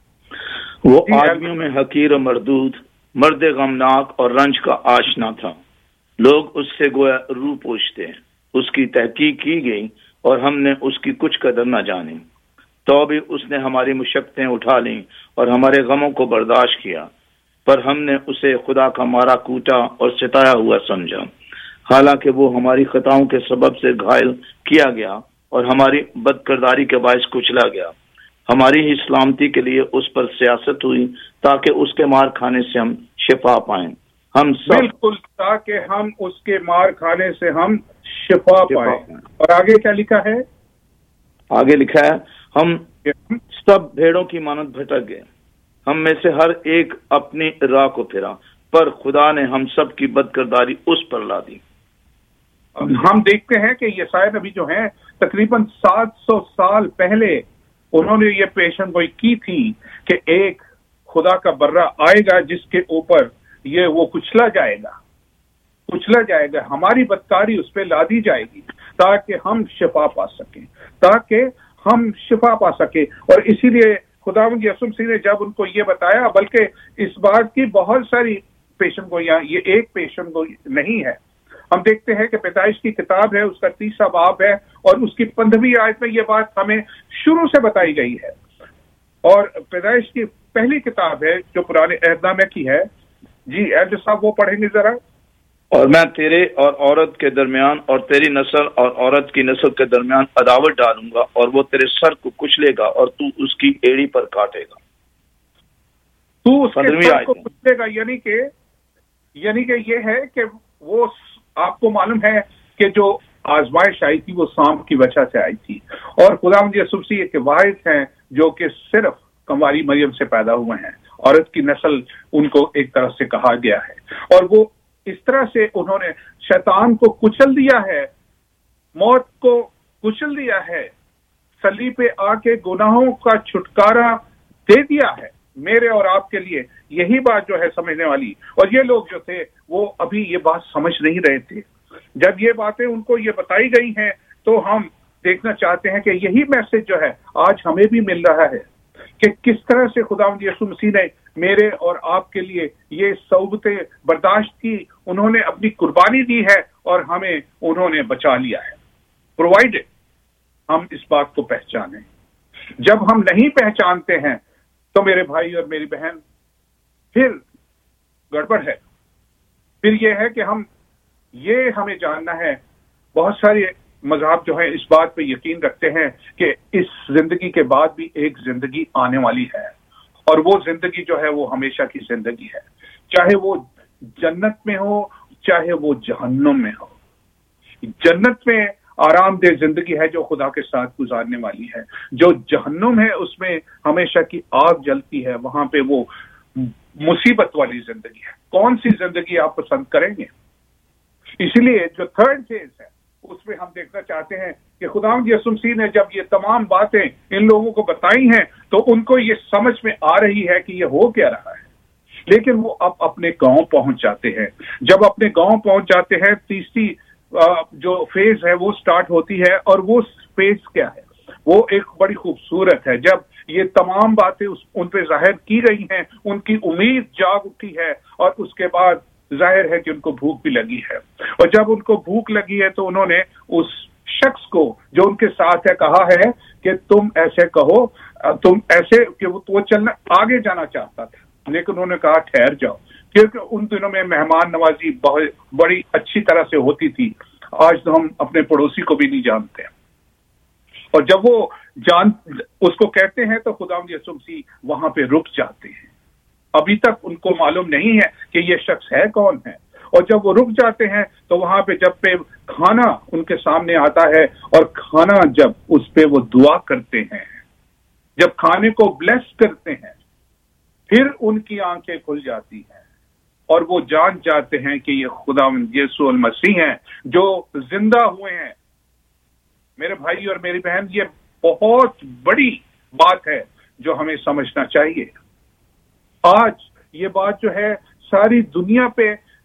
وہ آدمیوں میں حقیر و مردود، مرد غمناک اور رنج کا آشنا تھا، لوگ اس سے گویا روح پوچھتے ہیں، اس کی تحقیق کی گئی اور ہم نے اس کی کچھ قدر نہ جانی، تو بھی اس نے ہماری مشقتیں اٹھا لیں اور ہمارے غموں کو برداشت کیا، پر ہم نے اسے خدا کا مارا کوٹا اور ستایا ہوا سمجھا، حالانکہ وہ ہماری خطاؤں کے سبب سے گھائل کیا گیا اور ہماری بد کرداری کے باعث کچلا گیا، ہماری ہی سلامتی کے لیے اس پر سیاست ہوئی تاکہ اس کے مار کھانے سے ہم شفا پائیں۔ ہم سب بالکل، تاکہ ہم اس کے مار کھانے سے ہم شفا پائیں۔ اور آگے کیا لکھا ہے؟ آگے لکھا ہے ہم سب بھیڑوں کی مانند بھٹک گئے، ہم میں سے ہر ایک اپنی راہ کو پھرا، پر خدا نے ہم سب کی بد کرداری اس پر لا دی۔ ہم دیکھتے ہیں کہ یسایا نبی جو ہیں تقریباً سات سو سال پہلے انہوں نے یہ پیشن گوئی کی تھی کہ ایک خدا کا برہ آئے گا جس کے اوپر یہ وہ کچلا جائے گا کچلا جائے گا ہماری بدکاری اس پہ لا دی جائے گی تاکہ ہم شفا پا سکیں تاکہ ہم شفا پا سکیں اور اسی لیے خداوند یسوع مسیح نے جب ان کو یہ بتایا، بلکہ اس بات کی بہت ساری پیشن گوئیاں، یہ ایک پیشن گوئی نہیں ہے۔ ہم دیکھتے ہیں کہ پیدائش کی کتاب ہے، اس کا تیسرا باب ہے اور اس کی پندرہویں آیت میں یہ بات ہمیں شروع سے بتائی گئی ہے، اور پیدائش کی پہلی کتاب ہے جو پرانے عہد نامے کی ہے۔ جی ایڈ صاحب وہ پڑھیں گے ذرا۔ اور میں تیرے اور عورت کے درمیان اور تیری نسل اور عورت کی نسل کے درمیان عداوت ڈالوں گا، اور وہ تیرے سر کو کچلے گا اور تو اس کی ایڑی پر کاٹے گا۔ تو उसके सर को पूछेगा, यानी कि यानी कि ये है कि वो आपको मालूम है कि जो आजमाइश आई थी वो सांप की वजह से आई थी, और खुदावंद यीशु मसीह के वारिस हैं जो कि सिर्फ कंवारी मरियम से पैदा हुए हैं, औरत की नस्ल उनको एक तरह से कहा गया है, और वो इस तरह से उन्होंने शैतान को कुचल दिया है, मौत को कुचल दिया है, सलीब पे आके गुनाहों का छुटकारा दे दिया है मेरे और आपके लिए। यही बात जो है समझने वाली, और ये लोग जो थे वो अभी ये बात समझ नहीं रहे थे। जब ये बातें उनको ये बताई गई हैं तो हम देखना चाहते हैं कि यही मैसेज जो है आज हमें भी मिल रहा है कि किस तरह से खुदावंद यीशु मसीह ने मेरे और आपके लिए ये सौबतें बर्दाश्त की, उन्होंने अपनी कुर्बानी दी है और हमें उन्होंने बचा लिया है, प्रोवाइडेड। हम इस बात को पहचानें। जब हम नहीं पहचानते हैं तो मेरे भाई और मेरी बहन फिर गड़बड़ है। फिर ये है कि हम ये हमें जानना है, बहुत सारे मज़हब जो है इस बात पे यकीन रखते हैं कि इस जिंदगी के बाद भी एक जिंदगी आने वाली है, और वो जिंदगी जो है वो हमेशा की जिंदगी है, चाहे वो जन्नत में हो चाहे वो जहन्नुम में हो। जन्नत में आरामदेह जिंदगी है जो खुदा के साथ गुजारने वाली है, जो जहन्नुम है उसमें हमेशा की आग जलती है, वहां पे वो मुसीबत वाली जिंदगी है। कौन सी जिंदगी आप पसंद करेंगे? इसीलिए जो थर्ड फेज है उसमें हम देखना चाहते हैं कि खुदावंद यीशु मसीह ने जब ये तमाम बातें इन लोगों को बताई हैं तो उनको ये समझ में आ रही है कि ये हो क्या रहा है, लेकिन वो अब अपने गांव पहुंच जाते हैं। जब अपने गांव पहुंच जाते हैं, तीसरी जो फेज है वो स्टार्ट होती है, और वो फेज क्या है? वो एक बड़ी खूबसूरत है। जब ये तमाम बातें उस उन पे जाहिर की गई हैं, उनकी उम्मीद जाग उठी है, और उसके बाद जाहिर है कि उनको भूख भी लगी है, और जब उनको भूख लगी है तो उन्होंने उस शख्स को जो उनके साथ है कहा है कि तुम ऐसे कहो, तुम ऐसे कि वो, वो चलना आगे जाना चाहता था, लेकिन उन्होंने कहा ठहर जाओ, क्योंकि उन दिनों में मेहमान नवाजी बहुत बड़ी अच्छी तरह से होती थी। आज तो हम अपने पड़ोसी को भी नहीं जानते, और जब वो जान उसको कहते हैं तो खुदावंद यीशु मसीह वहां पे रुक जाते हैं। अभी तक उनको मालूम नहीं है कि ये शख्स है कौन है, और जब वो रुक जाते हैं तो वहां पे जब पे खाना उनके सामने आता है, और खाना जब उस पे वो दुआ करते हैं, जब खाने को ब्लेस करते हैं, फिर उनकी आंखें खुल जाती हैं और वो जान जाते हैं कि ये खुदावंद यीशु मसीह हैं जो जिंदा हुए हैं। मेरे भाई और मेरी बहन, ये बहुत बड़ी बात है जो हमें समझना चाहिए। आज ये बात जो है सारी दुनिया पे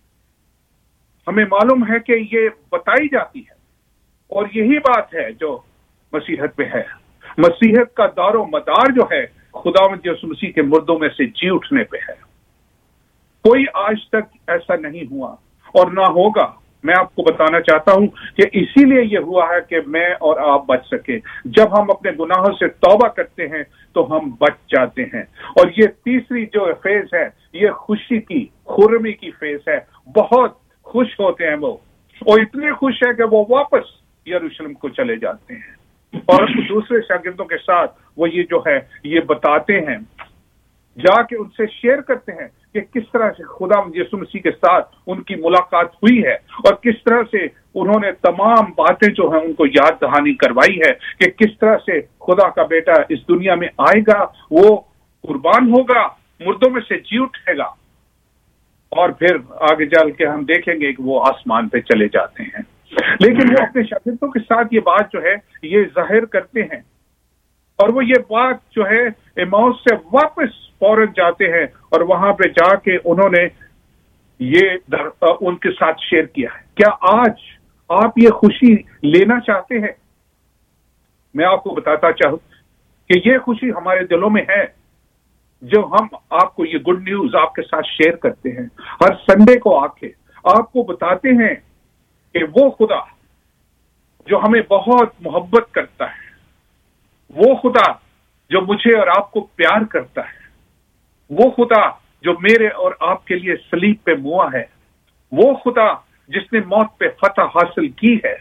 हमें मालूम है कि ये बताई जाती है, और यही बात है जो मसीहत पे है। मसीहत का दारो मदार जो है खुदावंद यीशु मसीह के मुर्दों में से जी उठने पे है। कोई आज तक ऐसा नहीं हुआ और ना होगा। मैं आपको बताना चाहता हूं कि इसीलिए ये हुआ है कि मैं और आप बच सके। जब हम अपने गुनाहों से तौबा करते हैं तो हम बच जाते हैं। और ये तीसरी जो फेज है ये खुशी की, खुरमी की फेज है। बहुत खुश होते हैं वो, और इतने खुश है कि वो वापस यरूशलेम को चले जाते हैं और दूसरे शागिर्दों के साथ वो ये जो है ये बताते हैं, जाके उनसे शेयर करते हैं कि किस तरह से खुदावंद यीशु मसीह के साथ उनकी मुलाकात हुई है, और किस तरह से उन्होंने तमाम बातें जो हैं उनको याद दहानी करवाई है कि किस तरह से खुदा का बेटा इस दुनिया में आएगा, वो कुर्बान होगा, मुर्दों में से जी उठेगा, और फिर आगे चल के हम देखेंगे कि वो आसमान पे चले जाते हैं। लेकिन वो अपने शागिर्दों के साथ ये बात जो है ये जाहिर करते हैं, और वो ये बात जो है एमाउस से वापस फौरन जाते हैं, और वहां पे जाके उन्होंने ये दर, उनके साथ शेयर किया है। क्या आज आप ये खुशी लेना चाहते हैं? मैं आपको बताता चाहूं कि ये खुशी हमारे दिलों में है, जो हम आपको ये गुड न्यूज आपके साथ शेयर करते हैं। हर संडे को आके आपको बताते हैं कि वो खुदा जो हमें बहुत मोहब्बत करता है, वो खुदा जो मुझे और आपको प्यार करता है, वो खुदा जो मेरे और आपके लिए सलीब पे मुआ है, वो खुदा जिसने मौत पे फतह हासिल की है,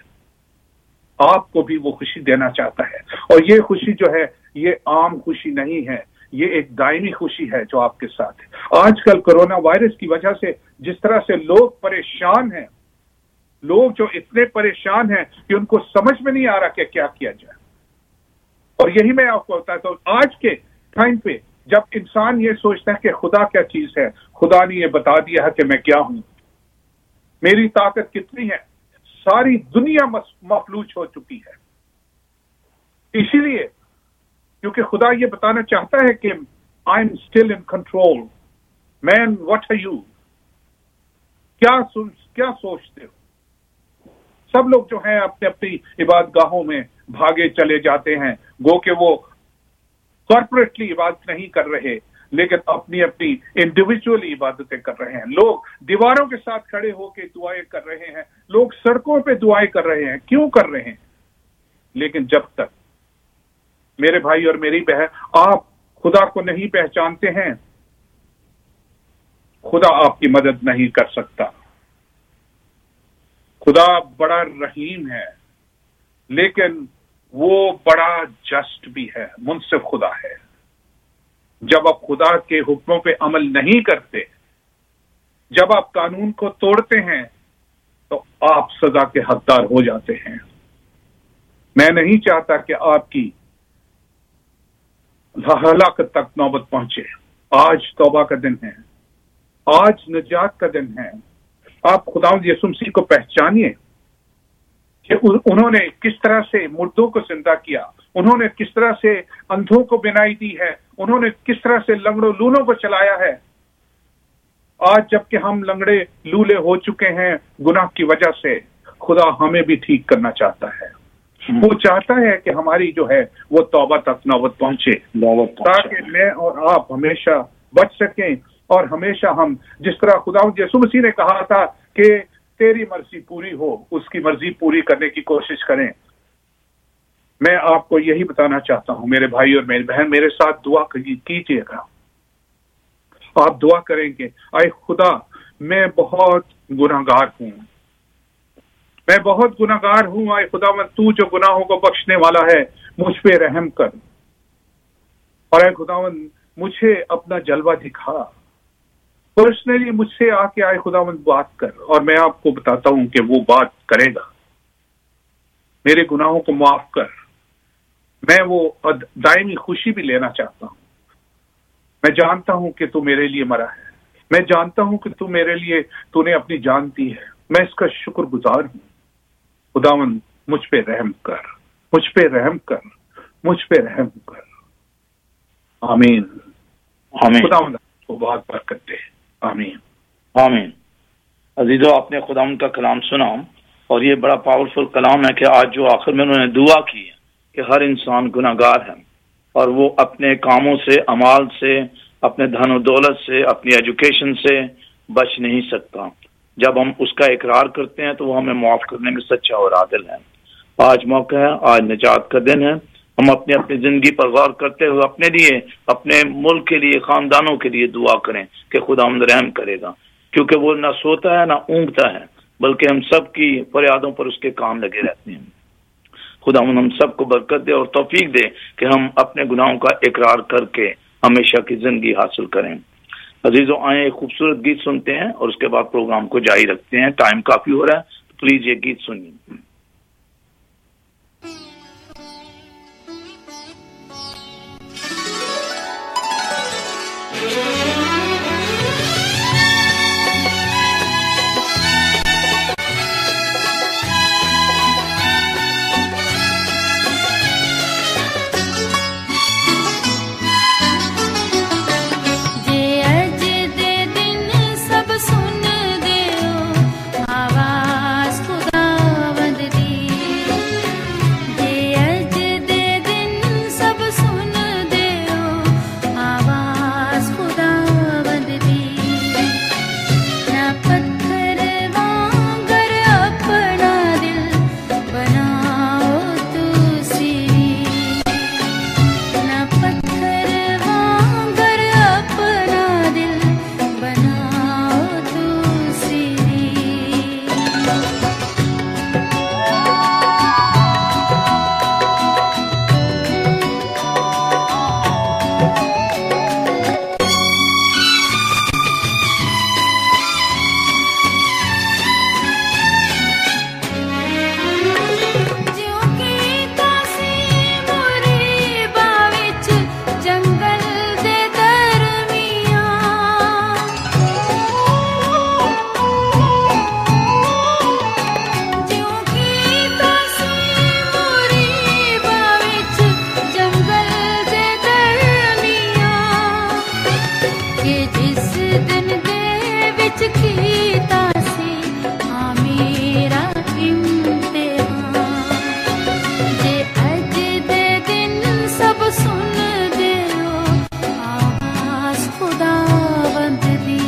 आपको भी वो खुशी देना चाहता है। और ये खुशी जो है ये आम खुशी नहीं है, یہ ایک دائمی خوشی ہے جو آپ کے ساتھ ہے۔ آج کل کرونا وائرس کی وجہ سے جس طرح سے لوگ پریشان ہیں، لوگ جو اتنے پریشان ہیں کہ ان کو سمجھ میں نہیں آ رہا کہ کیا کیا جائے، اور یہی میں آپ کو بتاتا ہوں آج کے ٹائم پہ جب انسان یہ سوچتا ہے کہ خدا کیا چیز ہے، خدا نے یہ بتا دیا ہے کہ میں کیا ہوں، میری طاقت کتنی ہے، ساری دنیا مفلوج ہو چکی ہے۔ اسی لیے کیونکہ خدا یہ بتانا چاہتا ہے کہ I'm still in control, man what are you, کیا کیا سوچتے ہو۔ سب لوگ جو ہیں اپنے اپنی عبادت گاہوں میں بھاگے چلے جاتے ہیں، گو کہ وہ کارپوریٹلی عبادت نہیں کر رہے لیکن اپنی اپنی انڈیویجولی عبادتیں کر رہے ہیں۔ لوگ دیواروں کے ساتھ کھڑے ہو کے دعائیں کر رہے ہیں، لوگ سڑکوں پہ دعائیں کر رہے ہیں۔ کیوں کر رہے ہیں؟ لیکن جب تک میرے بھائی اور میری بہن آپ خدا کو نہیں پہچانتے ہیں، خدا آپ کی مدد نہیں کر سکتا۔ خدا بڑا رحیم ہے لیکن وہ بڑا جسٹ بھی ہے، منصف خدا ہے۔ جب آپ خدا کے حکموں پہ عمل نہیں کرتے، جب آپ قانون کو توڑتے ہیں تو آپ سزا کے حقدار ہو جاتے ہیں۔ میں نہیں چاہتا کہ آپ کی ہلاکت تک نوبت پہنچے۔ آج توبہ کا دن ہے، آج نجات کا دن ہے۔ آپ خداوند یسوع مسیح کو پہچانیے کہ انہوں نے کس طرح سے مردوں کو زندہ کیا، انہوں نے کس طرح سے اندھوں کو بینائی دی ہے، انہوں نے کس طرح سے لنگڑوں لولوں کو چلایا ہے۔ آج جب کہ ہم لنگڑے لولے ہو چکے ہیں گناہ کی وجہ سے، خدا ہمیں بھی ٹھیک کرنا چاہتا ہے۔ وہ چاہتا ہے کہ ہماری جو ہے وہ توبہ تک نوبت پہنچے تاکہ میں اور آپ ہمیشہ بچ سکیں، اور ہمیشہ ہم جس طرح خداوند یسوع مسیح نے کہا تھا کہ تیری مرضی پوری ہو، اس کی مرضی پوری کرنے کی کوشش کریں۔ میں آپ کو یہی بتانا چاہتا ہوں میرے بھائی اور میری بہن، میرے ساتھ دعا کیجیے گا۔ آپ دعا کریں گے، اے خدا میں بہت گناہگار ہوں، میں بہت گناہگار ہوں، اے خداوند تو جو گناہوں کو بخشنے والا ہے مجھ پہ رحم کر، اور اے خداوند مجھے اپنا جلوہ دکھا، پرسنلی مجھ سے آ کے آئے خداوند بات کر، اور میں آپ کو بتاتا ہوں کہ وہ بات کرے گا۔ میرے گناہوں کو معاف کر، میں وہ دائمی خوشی بھی لینا چاہتا ہوں۔ میں جانتا ہوں کہ تو میرے لیے مرا ہے، میں جانتا ہوں کہ تو میرے لیے تو نے اپنی جان دی ہے، میں اس کا شکر گزار ہوں۔ خداوند مجھ پہ رحم کر، مجھ پہ رحم کر، مجھ پہ رحم کر۔ آمین آمین۔ خداوند کو بہت برکت دے۔ آمین آمین۔ عزیزو، آپ نے خداوند کا کلام سنا، اور یہ بڑا پاورفل کلام ہے کہ آج جو آخر میں انہوں نے دعا کی ہے کہ ہر انسان گناہ گار ہے، اور وہ اپنے کاموں سے، اعمال سے، اپنے دھن و دولت سے، اپنی ایجوکیشن سے بچ نہیں سکتا۔ جب ہم اس کا اقرار کرتے ہیں تو وہ ہمیں معاف کرنے میں سچا اور عادل ہے۔ آج موقع ہے، آج نجات کا دن ہے۔ ہم اپنی اپنی زندگی پر غور کرتے ہوئے اپنے لیے، اپنے ملک کے لیے، خاندانوں کے لیے دعا کریں کہ خداوند رحم کرے گا، کیونکہ وہ نہ سوتا ہے نہ اونگتا ہے، بلکہ ہم سب کی فریادوں پر اس کے کام لگے رہتے ہیں۔ خداوند ہم سب کو برکت دے اور توفیق دے کہ ہم اپنے گناہوں کا اقرار کر کے ہمیشہ کی زندگی حاصل کریں۔ عزیزوں، آئیں ایک خوبصورت گیت سنتے ہیں اور اس کے بعد پروگرام کو جاری رکھتے ہیں۔ ٹائم کافی ہو رہا ہے، تو پلیز یہ گیت سنیے۔ خدا کہ جس دن دے وچ کیتا سی آ میرا امتحان جے اج دے دن سب سن دیو آواز خدا بند دی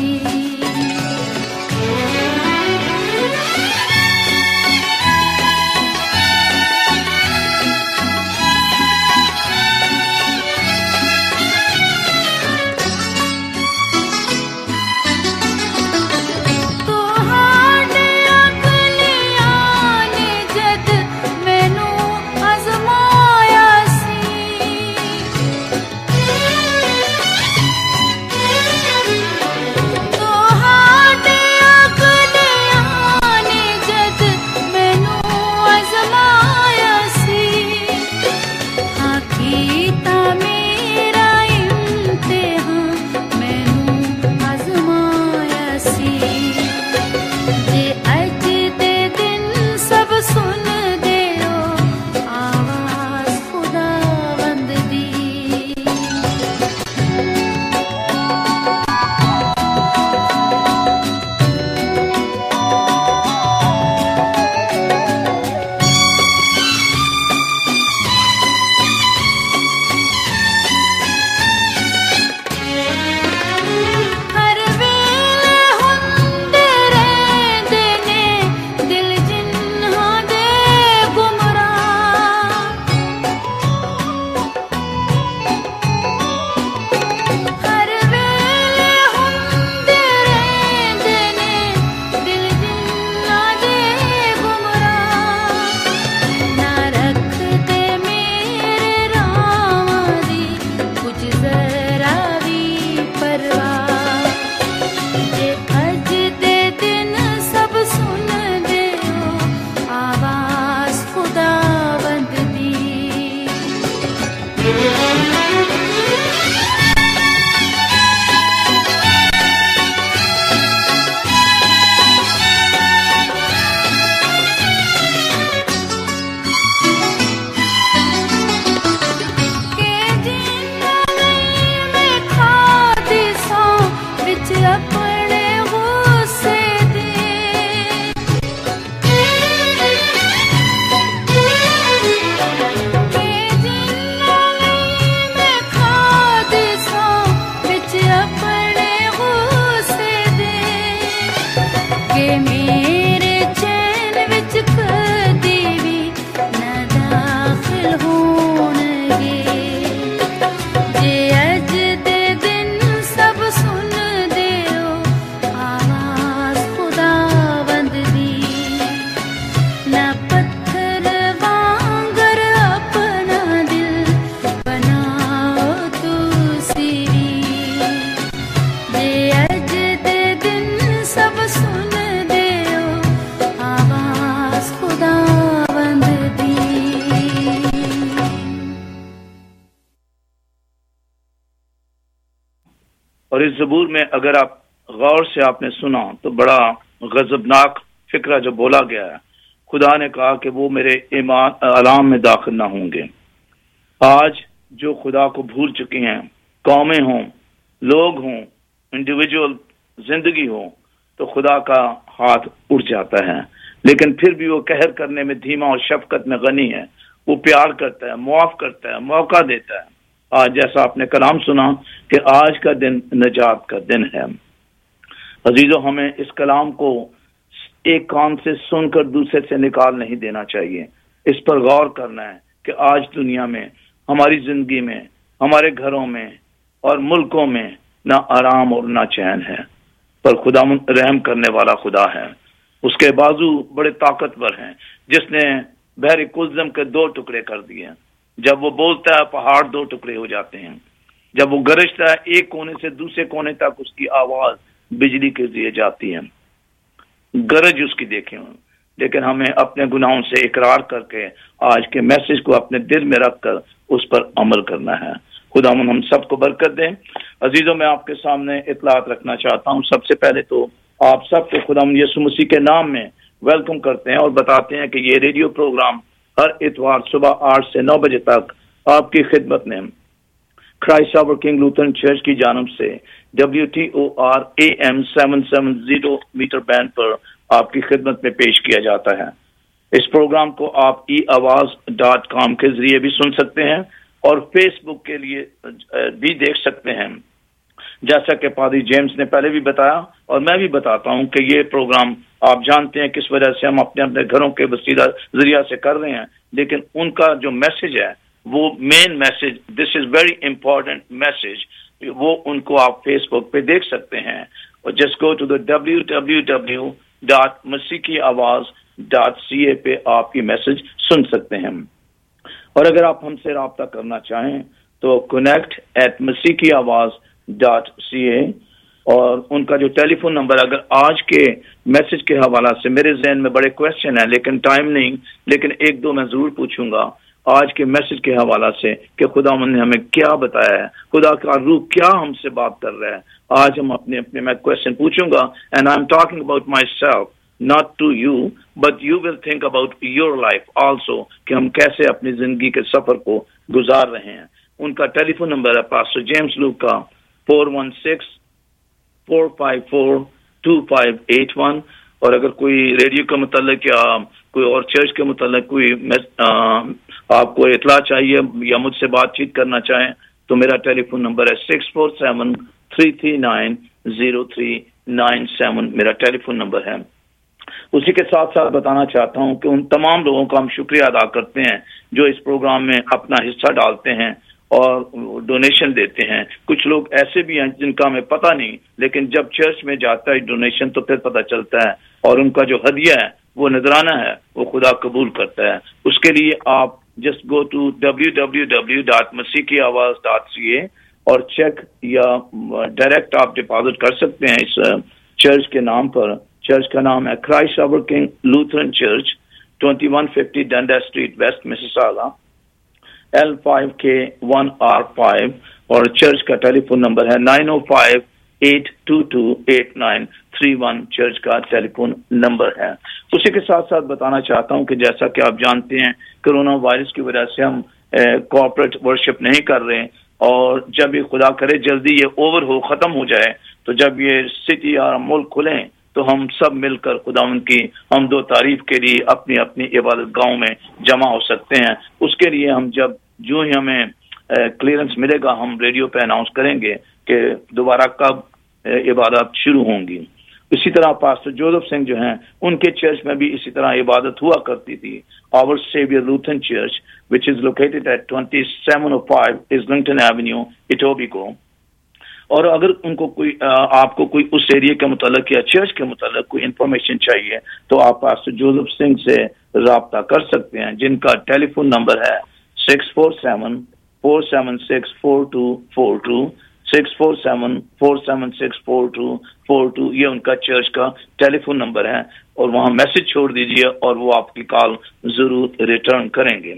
اور اس زبور میں اگر آپ غور سے آپ نے سنا تو بڑا غضبناک فکرہ جو بولا گیا ہے. خدا نے کہا کہ وہ میرے ایمان علام میں داخل نہ ہوں گے. آج جو خدا کو بھول چکے ہیں، قومیں ہوں، لوگ ہوں، انڈیویجول زندگی ہو، تو خدا کا ہاتھ اٹھ جاتا ہے. لیکن پھر بھی وہ قہر کرنے میں دھیما اور شفقت میں غنی ہے. وہ پیار کرتا ہے، معاف کرتا ہے، موقع دیتا ہے. آج جیسا آپ نے کلام سنا کہ آج کا دن نجات کا دن ہے. عزیزو، ہمیں اس کلام کو ایک کان سے سن کر دوسرے سے نکال نہیں دینا چاہیے. اس پر غور کرنا ہے کہ آج دنیا میں، ہماری زندگی میں، ہمارے گھروں میں اور ملکوں میں نہ آرام اور نہ چین ہے، پر خدا رحم کرنے والا خدا ہے. اس کے بازو بڑے طاقتور ہیں، جس نے بحر کلزم کے دو ٹکڑے کر دیے. جب وہ بولتا ہے پہاڑ دو ٹکڑے ہو جاتے ہیں. جب وہ گرجتا ہے ایک کونے سے دوسرے کونے تک اس کی آواز بجلی کے ذریعے جاتی ہے. گرج اس کی دیکھیں. لیکن ہمیں اپنے گناہوں سے اقرار کر کے آج کے میسج کو اپنے دل میں رکھ کر اس پر عمل کرنا ہے. خدا ہم سب کو برکت دیں. عزیزوں، میں آپ کے سامنے اطلاعات رکھنا چاہتا ہوں. سب سے پہلے تو آپ سب کو خدا یسوع مسیح کے نام میں ویلکم کرتے ہیں اور بتاتے ہیں کہ یہ ریڈیو پروگرام ہر اتوار صبح آٹھ سے نو بجے تک آپ کی خدمت میں Christ our king Lutheran church की जानब से W T O R A M seven seven zero metre band पर आपकी खिदमत में पेश किया जाता है। इस प्रोग्राम को आप ई आवाज डॉट कॉम के जरिए भी सुन सकते हैं और फेसबुक के लिए भी देख सकते हैं। जैसा कि पादरी जेम्स ने पहले भी बताया और मैं भी बताता हूं कि ये प्रोग्राम आप जानते हैं किस वजह से हम अपने अपने घरों के वसीला जरिया से कर रहे हैं, लेकिन उनका जो मैसेज है वो main message, this is very important message, वो उनको आप फेसबुक पे देख सकते हैं। और just go to the W W W dot मसीह की आवाज डॉट सी ए पे आप ये मैसेज सुन सकते हैं। और अगर आप हमसे रब्ता करना चाहें तो कनेक्ट एट मसीह की आवाज डॉट सी ए, और उनका जो टेलीफोन नंबर, अगर आज के मैसेज के हवाला से मेरे जहन में बड़े क्वेश्चन है लेकिन टाइम नहीं, लेकिन एक दो मैं जरूर पूछूंगा आज के मैसेज के हवाला से कि खुदा ने हमें क्या बताया है, खुदा का रूह क्या हमसे बात कर रहा है। आज हम अपने अपने मैं क्वेश्चन पूछूंगा and I am talking about myself, not to you but you will think about your life also, कि हम कैसे अपनी जिंदगी के सफर को गुजार रहे हैं। उनका टेलीफोन नंबर है पास्टर जेम्स लूक का four one six four five four two five eight one. और अगर कोई रेडियो के मुतल्लिक या कोई और चर्च के मुतल्लिक कोई आ, आपको इतला चाहिए या मुझसे बातचीत करना चाहें तो मेरा टेलीफोन नंबर है six four seven three three nine zero three nine seven, मेरा टेलीफोन नंबर है। उसी के साथ साथ बताना चाहता हूं कि उन तमाम लोगों का हम शुक्रिया अदा करते हैं जो इस प्रोग्राम में अपना हिस्सा डालते हैं और डोनेशन देते हैं। कुछ लोग ऐसे भी हैं जिनका हमें पता नहीं, लेकिन जब चर्च में जाता है डोनेशन तो फिर पता चलता है, और उनका जो हदिया है वो नजराना है वो खुदा कबूल करता है। उसके लिए आप just go to W W W dot मसीह की आवाज डॉट सी ए और चेक या डायरेक्ट आप डिपॉजिट कर सकते हैं इस चर्च के नाम पर। चर्च का नाम है Christ our king Lutheran church, twenty one fifty Dundas street, west Mississauga, L five K one R five, और चर्च का टेलीफोन नंबर है nine O five eight two two eight nine three one, church का telephone number है। उसी के साथ साथ बताना चाहता हूं कि जैसा कि आप जानते हैं कोरोना वायरस की वजह से हम कॉर्पोरेट वर्शिप नहीं कर रहे, और जब ये खुदा करे जल्दी ये ओवर हो, खत्म हो जाए, तो जब ये सिटी और मुल्क खुलें तो हम सब मिलकर खुदावंद की हम दो तारीफ के लिए अपनी अपनी इबादत गांव में जमा हो सकते हैं। उसके लिए हम जब जो ही हमें क्लियरेंस मिलेगा हम रेडियो पे अनाउंस करेंगे कि दोबारा कब इबादत शुरू होंगी। इसी तरह पास्टर जोसेफ सिंह जो हैं उनके चर्च में भी इसी तरह इबादत हुआ करती थी। Our saviour Lutheran church which is located at twenty seven O five Islington avenue, Etobicoke. और अगर उनको कोई आपको कोई उस एरिया के मुतालिक या चर्च के मुतालिक कोई इन्फॉर्मेशन चाहिए तो आप पास्टर जोसेफ सिंह से राब्ता कर सकते हैं, जिनका टेलीफोन नंबर है six four seven four seven six four two four two, six four seven four seven six four two four two, ये उनका चर्च का टेलीफोन नंबर है। और वहां मैसेज छोड़ दीजिए और वो आपकी कॉल जरूर रिटर्न करेंगे।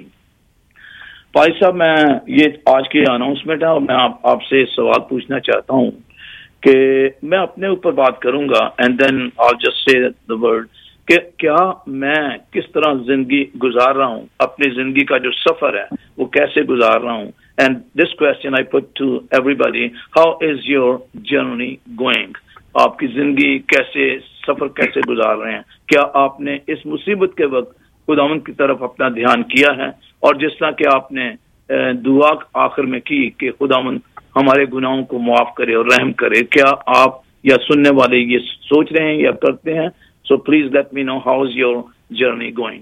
भाई साहब, मैं ये आज की अनाउंसमेंट है और मैं आप आपसे सवाल पूछना चाहता हूँ कि मैं अपने ऊपर बात करूंगा and then I just say the word कि क्या मैं किस तरह जिंदगी गुजार रहा हूँ, अपनी जिंदगी का जो सफर है वो कैसे गुजार रहा हूँ। And this question I put to everybody, how is your journey going? आपकी जिंदगी कैसे, सफर कैसे गुजार रहे हैं? क्या आपने इस मुसीबत के वक्त खुदावंद की तरफ अपना ध्यान किया है? और जिस तरह कि आपने दुआ आखिर में की कि खुदावंद हमारे गुनाहों को माफ करे और रहम करे, क्या आप या सुनने वाले ये सोच रहे हैं या करते हैं? So please let me know how is your journey going.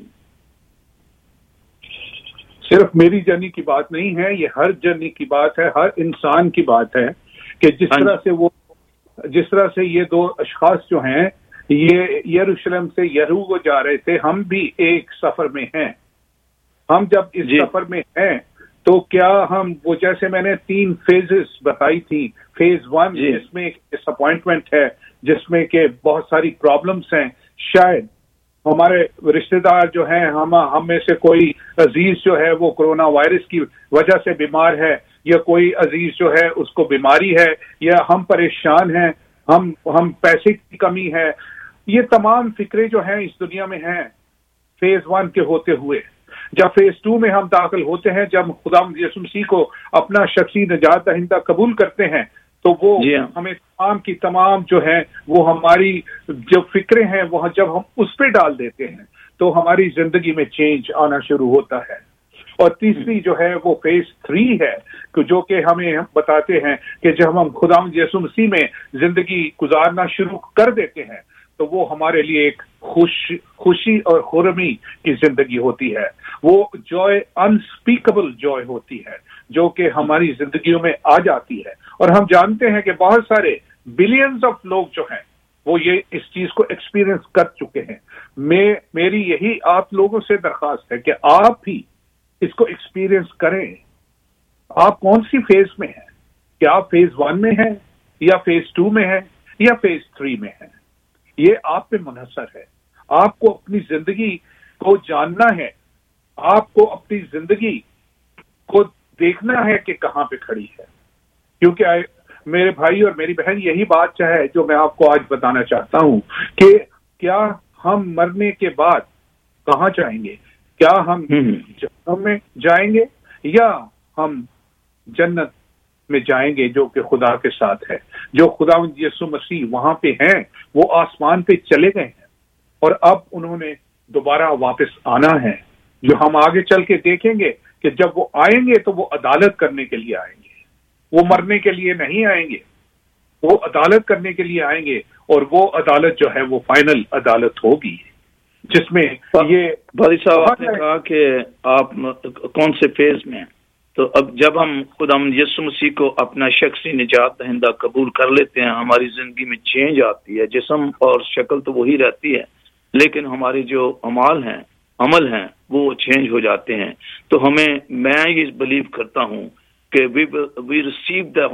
सिर्फ मेरी जर्नी की बात नहीं है, ये हर जर्नी की बात है, हर इंसान की बात है कि जिस तरह से वो जिस तरह से ये दो अशखास जो हैं ये यरूशलेम से यरीको जा रहे थे, हम भी एक सफर में हैं। हम जब इस सफर में हैं तो क्या हम वो, जैसे मैंने तीन फेजेस बताई थी, फेज वन जिसमें डिसअपॉइंटमेंट है, जिसमें के बहुत सारी प्रॉब्लम्स हैं, शायद हमारे रिश्तेदार जो हैं, हम हम में से कोई अजीज जो है वो कोरोना वायरस की वजह से बीमार है, या कोई अजीज जो है उसको बीमारी है, या हम परेशान हैं, हम हम पैसे की कमी है। ये तमाम फिक्रे जो हैं इस दुनिया में हैं फेज वन के होते हुए। جب فیز ٹو میں ہم داخل ہوتے ہیں، جب خدا یسوع مسیح کو اپنا شخصی نجات دہندہ قبول کرتے ہیں، تو وہ جی ہاں. ہمیں تمام کی تمام جو ہیں وہ ہماری جو فکریں ہیں وہ جب ہم اس پہ ڈال دیتے ہیں تو ہماری زندگی میں چینج آنا شروع ہوتا ہے. اور تیسری جو ہے وہ فیز تھری ہے جو کہ ہمیں بتاتے ہیں کہ جب ہم خدا یسوع مسیح میں زندگی گزارنا شروع کر دیتے ہیں تو وہ ہمارے لیے ایک خوش خوشی اور خرمی کی زندگی ہوتی ہے. وہ جوائے انسپیکیبل جوائے ہوتی ہے جو کہ ہماری زندگیوں میں آ جاتی ہے. اور ہم جانتے ہیں کہ بہت سارے بلینز آف لوگ جو ہیں وہ یہ اس چیز کو ایکسپیرئنس کر چکے ہیں. میں میری یہی آپ لوگوں سے درخواست ہے کہ آپ بھی اس کو ایکسپیرئنس کریں. آپ کون سی فیز میں ہیں؟ کیا آپ فیز ون میں ہیں یا فیز ٹو میں ہیں یا فیز تھری میں ہیں؟ یہ آپ پہ منحصر ہے. آپ کو اپنی زندگی کو جاننا ہے، آپ کو اپنی زندگی کو دیکھنا ہے کہ کہاں پہ کھڑی ہے. کیونکہ میرے بھائی اور میری بہن یہی بات ہے جو میں آپ کو آج بتانا چاہتا ہوں کہ کیا ہم مرنے کے بعد کہاں جائیں گے؟ کیا ہم جہنم میں جائیں گے یا ہم جنت میں جائیں گے جو کہ خدا کے ساتھ ہے؟ جو خدا یسوع مسیح وہاں پہ ہیں وہ آسمان پہ چلے گئے ہیں اور اب انہوں نے دوبارہ واپس آنا ہے، جو ہم آگے چل کے دیکھیں گے کہ جب وہ آئیں گے تو وہ عدالت کرنے کے لیے آئیں گے. وہ مرنے کے لیے نہیں آئیں گے، وہ عدالت کرنے کے لیے آئیں گے. اور وہ عدالت جو ہے وہ فائنل عدالت ہوگی جس میں یہ بھائی صاحب آپ نے کہا کہ آپ کون سے فیز میں ہیں. تو اب جب ہم خدا یسوع مسیح کو اپنا شخصی نجات دہندہ قبول کر لیتے ہیں، ہماری زندگی میں چینج آتی ہے. جسم اور شکل تو وہی رہتی ہے لیکن ہمارے جو اعمال ہیں، عمل ہیں، وہ چینج ہو جاتے ہیں. تو ہمیں میں یہ بلیو کرتا ہوں کہ we receive the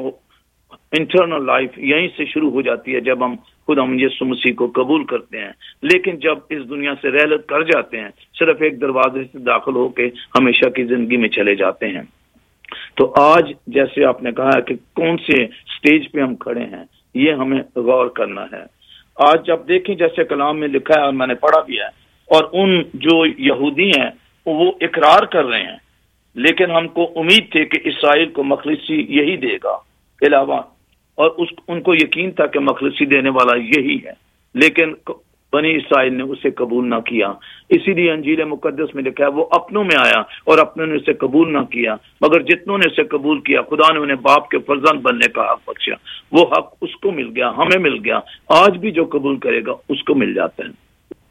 internal life یہیں سے شروع ہو جاتی ہے جب ہم خدا یسوع مسیح کو قبول کرتے ہیں. لیکن جب اس دنیا سے رحلت کر جاتے ہیں صرف ایک دروازے سے داخل ہو کے ہمیشہ کی زندگی میں چلے جاتے ہیں. تو آج جیسے آپ نے کہا کہ کون سے سٹیج پہ ہم کھڑے ہیں یہ ہمیں غور کرنا ہے. آج جب دیکھیں جیسے کلام میں لکھا ہے اور میں نے پڑھا بھی ہے، اور ان جو یہودی ہیں وہ اقرار کر رہے ہیں لیکن ہم کو امید تھی کہ اسرائیل کو مخلصی یہی دے گا علاوہ، اور اس ان کو یقین تھا کہ مخلصی دینے والا یہی ہے، لیکن بنی اسرائیل نے اسے قبول نہ کیا. اسی لیے انجیل مقدس میں لکھا ہے وہ اپنوں میں آیا اور اپنوں نے اسے قبول نہ کیا، مگر جتنوں نے اسے قبول کیا خدا نے انہیں باپ کے فرزند بننے کا حق بخشا. وہ حق اس کو مل گیا، ہمیں مل گیا. آج بھی جو قبول کرے گا اس کو مل جاتا ہے.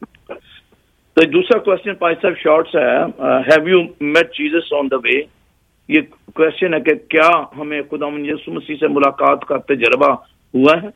تو دوسرا کوشچن پائی صاحب شارٹ ہے، have you met Jesus on the way. یہ کوشچن ہے کہ کیا ہمیں خدا یسوع مسیح سے ملاقات کا تجربہ ہوا ہے؟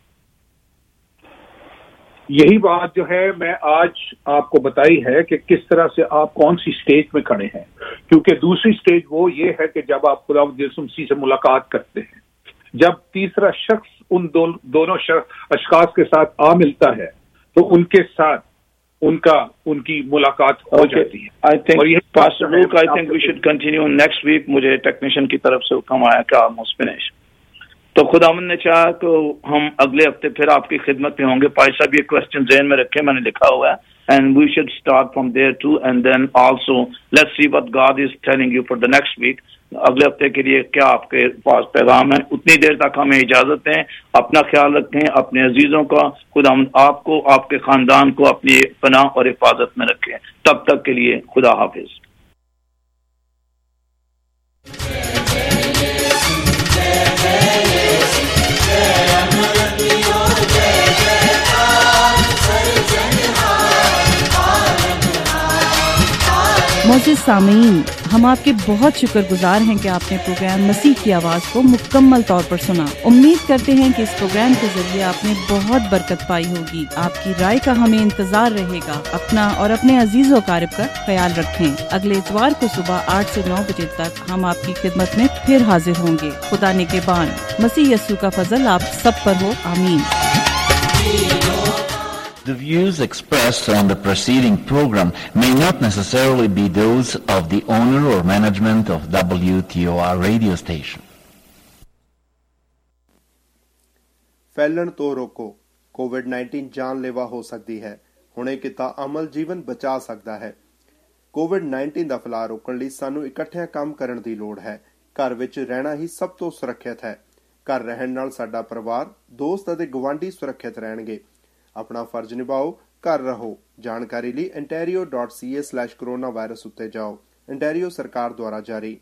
یہی بات جو ہے میں آج آپ کو بتائی ہے کہ کس طرح سے آپ کون سی سٹیج میں کھڑے ہیں. کیونکہ دوسری سٹیج وہ یہ ہے کہ جب آپ خدا یسوع مسیح سے ملاقات کرتے ہیں، جب تیسرا شخص ان دو, دونوں اشخاص کے ساتھ آ ملتا ہے تو ان کے ساتھ ان کا ان کی ملاقات ہو جاتی ہے. I think pastor Luke I think we should continue next week. مجھے ٹیکنیشین کی طرف سے حکم آیا کہ آلموسٹ فنش. تو خداوند نے چاہا کہ ہم اگلے ہفتے پھر آپ کی خدمت میں ہوں گے. پائی صاحب یہ کوشچن ذہن میں رکھے، میں نے لکھا ہوا ہے and we should start from there too and then also let's see what God is telling you for the next week. اگلے ہفتے کے لیے کیا آپ کے پاس پیغام ہے؟ اتنی دیر تک ہمیں اجازت دیں. اپنا خیال رکھیں، اپنے عزیزوں کا خداوند آپ کو، آپ کے خاندان کو اپنی پناہ اور حفاظت میں رکھیں. تب تک کے لیے خدا حافظ. معزز سامعین، ہم آپ کے بہت شکر گزار ہیں کہ آپ نے پروگرام مسیح کی آواز کو مکمل طور پر سنا. امید کرتے ہیں کہ اس پروگرام کے ذریعے آپ نے بہت برکت پائی ہوگی. آپ کی رائے کا ہمیں انتظار رہے گا. اپنا اور اپنے عزیز و اقارب کا خیال رکھیں. اگلے اتوار کو صبح آٹھ سے نو بجے تک ہم آپ کی خدمت میں پھر حاضر ہوں گے. خدا نگہبان. مسیح یسوع کا فضل آپ سب پر ہو. آمین. The views expressed on the preceding program may not necessarily be those of the owner or management of W T O R radio station. ਫੈਲਣ ਤੋਂ ਰੋਕੋ. ਕੋਵਿਡ ਨਾਈਨਟੀਨ ਜਾਨ ਲੈਵਾ ਹੋ ਸਕਦੀ ਹੈ. ਹੁਣੇ ਕੀਤਾ ਅਮਲ ਜੀਵਨ ਬਚਾ ਸਕਦਾ ਹੈ. ਕੋਵਿਡ ਨਾਈਨਟੀਨ ਦਾ ਫੈਲਾਅ ਰੋਕਣ ਲਈ ਸਾਨੂੰ ਇਕੱਠਿਆਂ ਕੰਮ ਕਰਨ ਦੀ ਲੋੜ ਹੈ। ਘਰ ਵਿੱਚ ਰਹਿਣਾ ਹੀ ਸਭ ਤੋਂ ਸੁਰੱਖਿਅਤ ਹੈ। ਘਰ ਰਹਿਣ ਨਾਲ ਸਾਡਾ ਪਰਿਵਾਰ, ਦੋਸਤ ਅਤੇ ਗੁਆਂਢੀ ਸੁਰੱਖਿਅਤ ਰਹਿਣਗੇ। ਆਪਣਾ ਫਰਜ਼ ਨਿਭਾਓ, ਘਰ ਰਹੋ। ਜਾਣਕਾਰੀ ਲਈ ontario dot c a slash coronavirus ਉੱਤੇ ਜਾਓ। ontario ਸਰਕਾਰ ਦੁਆਰਾ ਜਾਰੀ।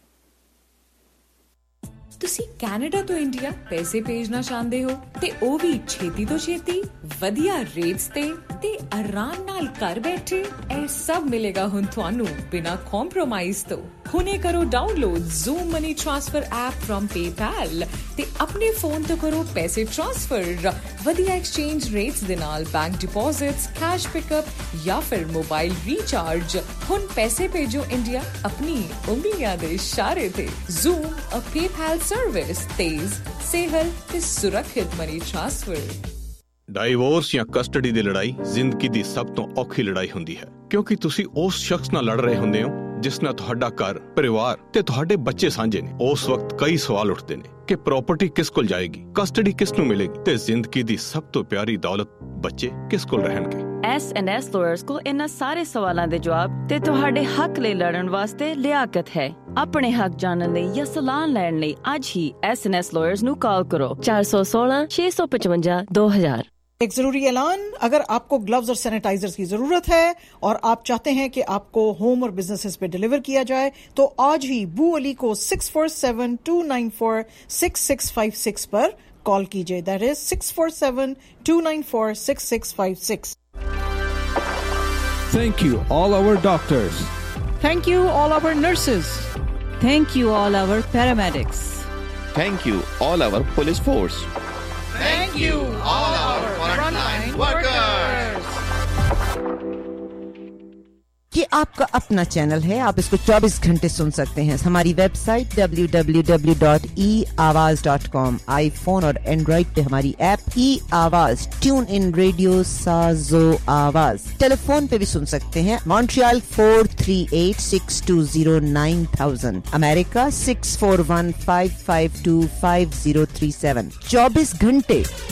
ਤੁਸੀਂ ਕੈਨੇਡਾ ਤੋਂ ਇੰਡੀਆ ਪੈਸੇ ਭੇਜਣਾ ਚਾਹੁੰਦੇ ਹੋ ਤੇ ਉਹ ਵੀ ਛੇਤੀ ਤੋਂ ਛੇਤੀ, ਵਧੀਆ ਰੇਟਸ ਤੇ ਤੇ ਆਰਾਮ ਨਾਲ ਘਰ ਬੈਠੇ? ਇਹ ਸਭ ਮਿਲੇਗਾ ਹੁਣ ਤੁਹਾਨੂੰ ਬਿਨਾਂ ਕੰਪਰੋਮਾਈਜ਼ ਤੋਂ। ਹੁਣੇ ਕਰੋ download Zoom money transfer app from PayPal ਤੇ ਆਪਣੇ ਫੋਨ ਤੋਂ ਕਰੋ ਪੈਸੇ ਟ੍ਰਾਂਸਫਰ ਵਧੀਆ ਐਕਸਚੇਂਜ ਰੇਟਸ ਦੇ ਨਾਲ, ਬੈਂਕ ਡਿਪੋਜ਼ਿਟਸ, ਕੈਸ਼ ਪਿਕਅਪ ਜਾਂ ਫਿਰ ਮੋਬਾਈਲ ਰੀਚਾਰਜ। ਹੁਣ ਪੈਸੇ ਭੇਜੋ ਇੰਡੀਆ ਆਪਣੀ ਉਂਗਲੀਆਂ ਦੇ ਇਸ਼ਾਰੇ ਤੇ। ਜ਼ੂਮ ਅ ਪੇਪੈਲ ਸਰਵਿਸ, ਤੇਜ਼, ਸੇਹਲ ਤੇ ਸੁਰੱਖਿਅਤ ਮਨੀ ਟ੍ਰਾਂਸਫਰ। ਡਾਈਵੋਰਸ ਜਾਂ ਕਸਟਡੀ ਦੀ ਲੜਾਈ ਜ਼ਿੰਦਗੀ ਦੀ ਸਭ ਤੋਂ ਔਖੀ ਲੜਾਈ ਹੁੰਦੀ ਹੈ, ਕਿਉਂਕਿ ਤੁਸੀਂ ਉਸ ਸ਼ਖਸ ਨਾਲ ਲੜ ਰਹੇ ਹੁੰਦੇ ਹੋ ਜਿਸ ਨਾਲ ਤੁਹਾਡਾ ਘਰ, ਪਰਿਵਾਰ ਤੇ ਤੁਹਾਡੇ ਬੱਚੇ ਸਾਂਝੇ ਨੇ। ਉਸ ਵਕਤ ਕਈ ਸਵਾਲ ਉੱਠਦੇ ਨੇ ਕਿ ਪ੍ਰਾਪਰਟੀ ਕਿਸ ਕੋਲ ਜਾਏਗੀ, ਕਸਟਡੀ ਕਿਸ ਨੂੰ ਮਿਲੇਗੀ ਤੇ ਜ਼ਿੰਦਗੀ ਦੀ ਸਭ ਤੋਂ ਪਿਆਰੀ ਦੌਲਤ ਬੱਚੇ ਕਿਸ ਕੋਲ ਰਹਿਣਗੇ। ਐਸ ਐਂਡ ਐਸ ਲਾਇਰਸ ਕੋਲ ਇਹਨਾਂ ਸਾਰੇ ਸਵਾਲਾਂ ਦੇ ਜਵਾਬ ਤੇ ਤੁਹਾਡੇ ਹੱਕ ਲਈ ਲੜਨ ਵਾਸਤੇ ਲਿਆਕਤ ਹੈ। ਆਪਣੇ ਹੱਕ ਜਾਣਨ ਲਈ ਜਾਂ ਸਲਾਹ ਲੈਣ ਲਈ ਅੱਜ ਹੀ ਐਸ ਐਂਡ ਐਸ ਲਾਇਰਸ ਨੂੰ ਕਾਲ ਕਰੋ ਚਾਰ ਸੌ ਸੋਲਾਂ ਛੇ ਸੌ ਪਚਵੰਜਾ ਦੋ हज़ार। एक जरूरी ऐलान, अगर आपको ग्लव्स और सैनिटाइजर्स की जरूरत है और आप चाहते हैं कि आपको होम और बिजनेसेस पे डिलीवर किया जाए तो आज ही बू अली को six four seven two nine four six six five six पर कॉल कीजिए। That is six four seven two nine four six six five six. Thank you all our doctors. Thank you all our nurses. Thank you all our paramedics. Thank you all our police force. Thank you all our frontline workers. ये आपका अपना channel है, आप इसको चौबीस घंटे सुन सकते हैं। हमारी website W W W dot E आवाज़ डॉट कॉम, आईफोन और एंड्रॉइड पे हमारी ऐप ई आवाज़, ट्यून इन रेडियो, साजो आवाज़। टेलीफोन पे भी सुन सकते हैं, Montreal four three eight six two zero nine thousand, America six four one five five two five zero three seven. चौबीस घंटे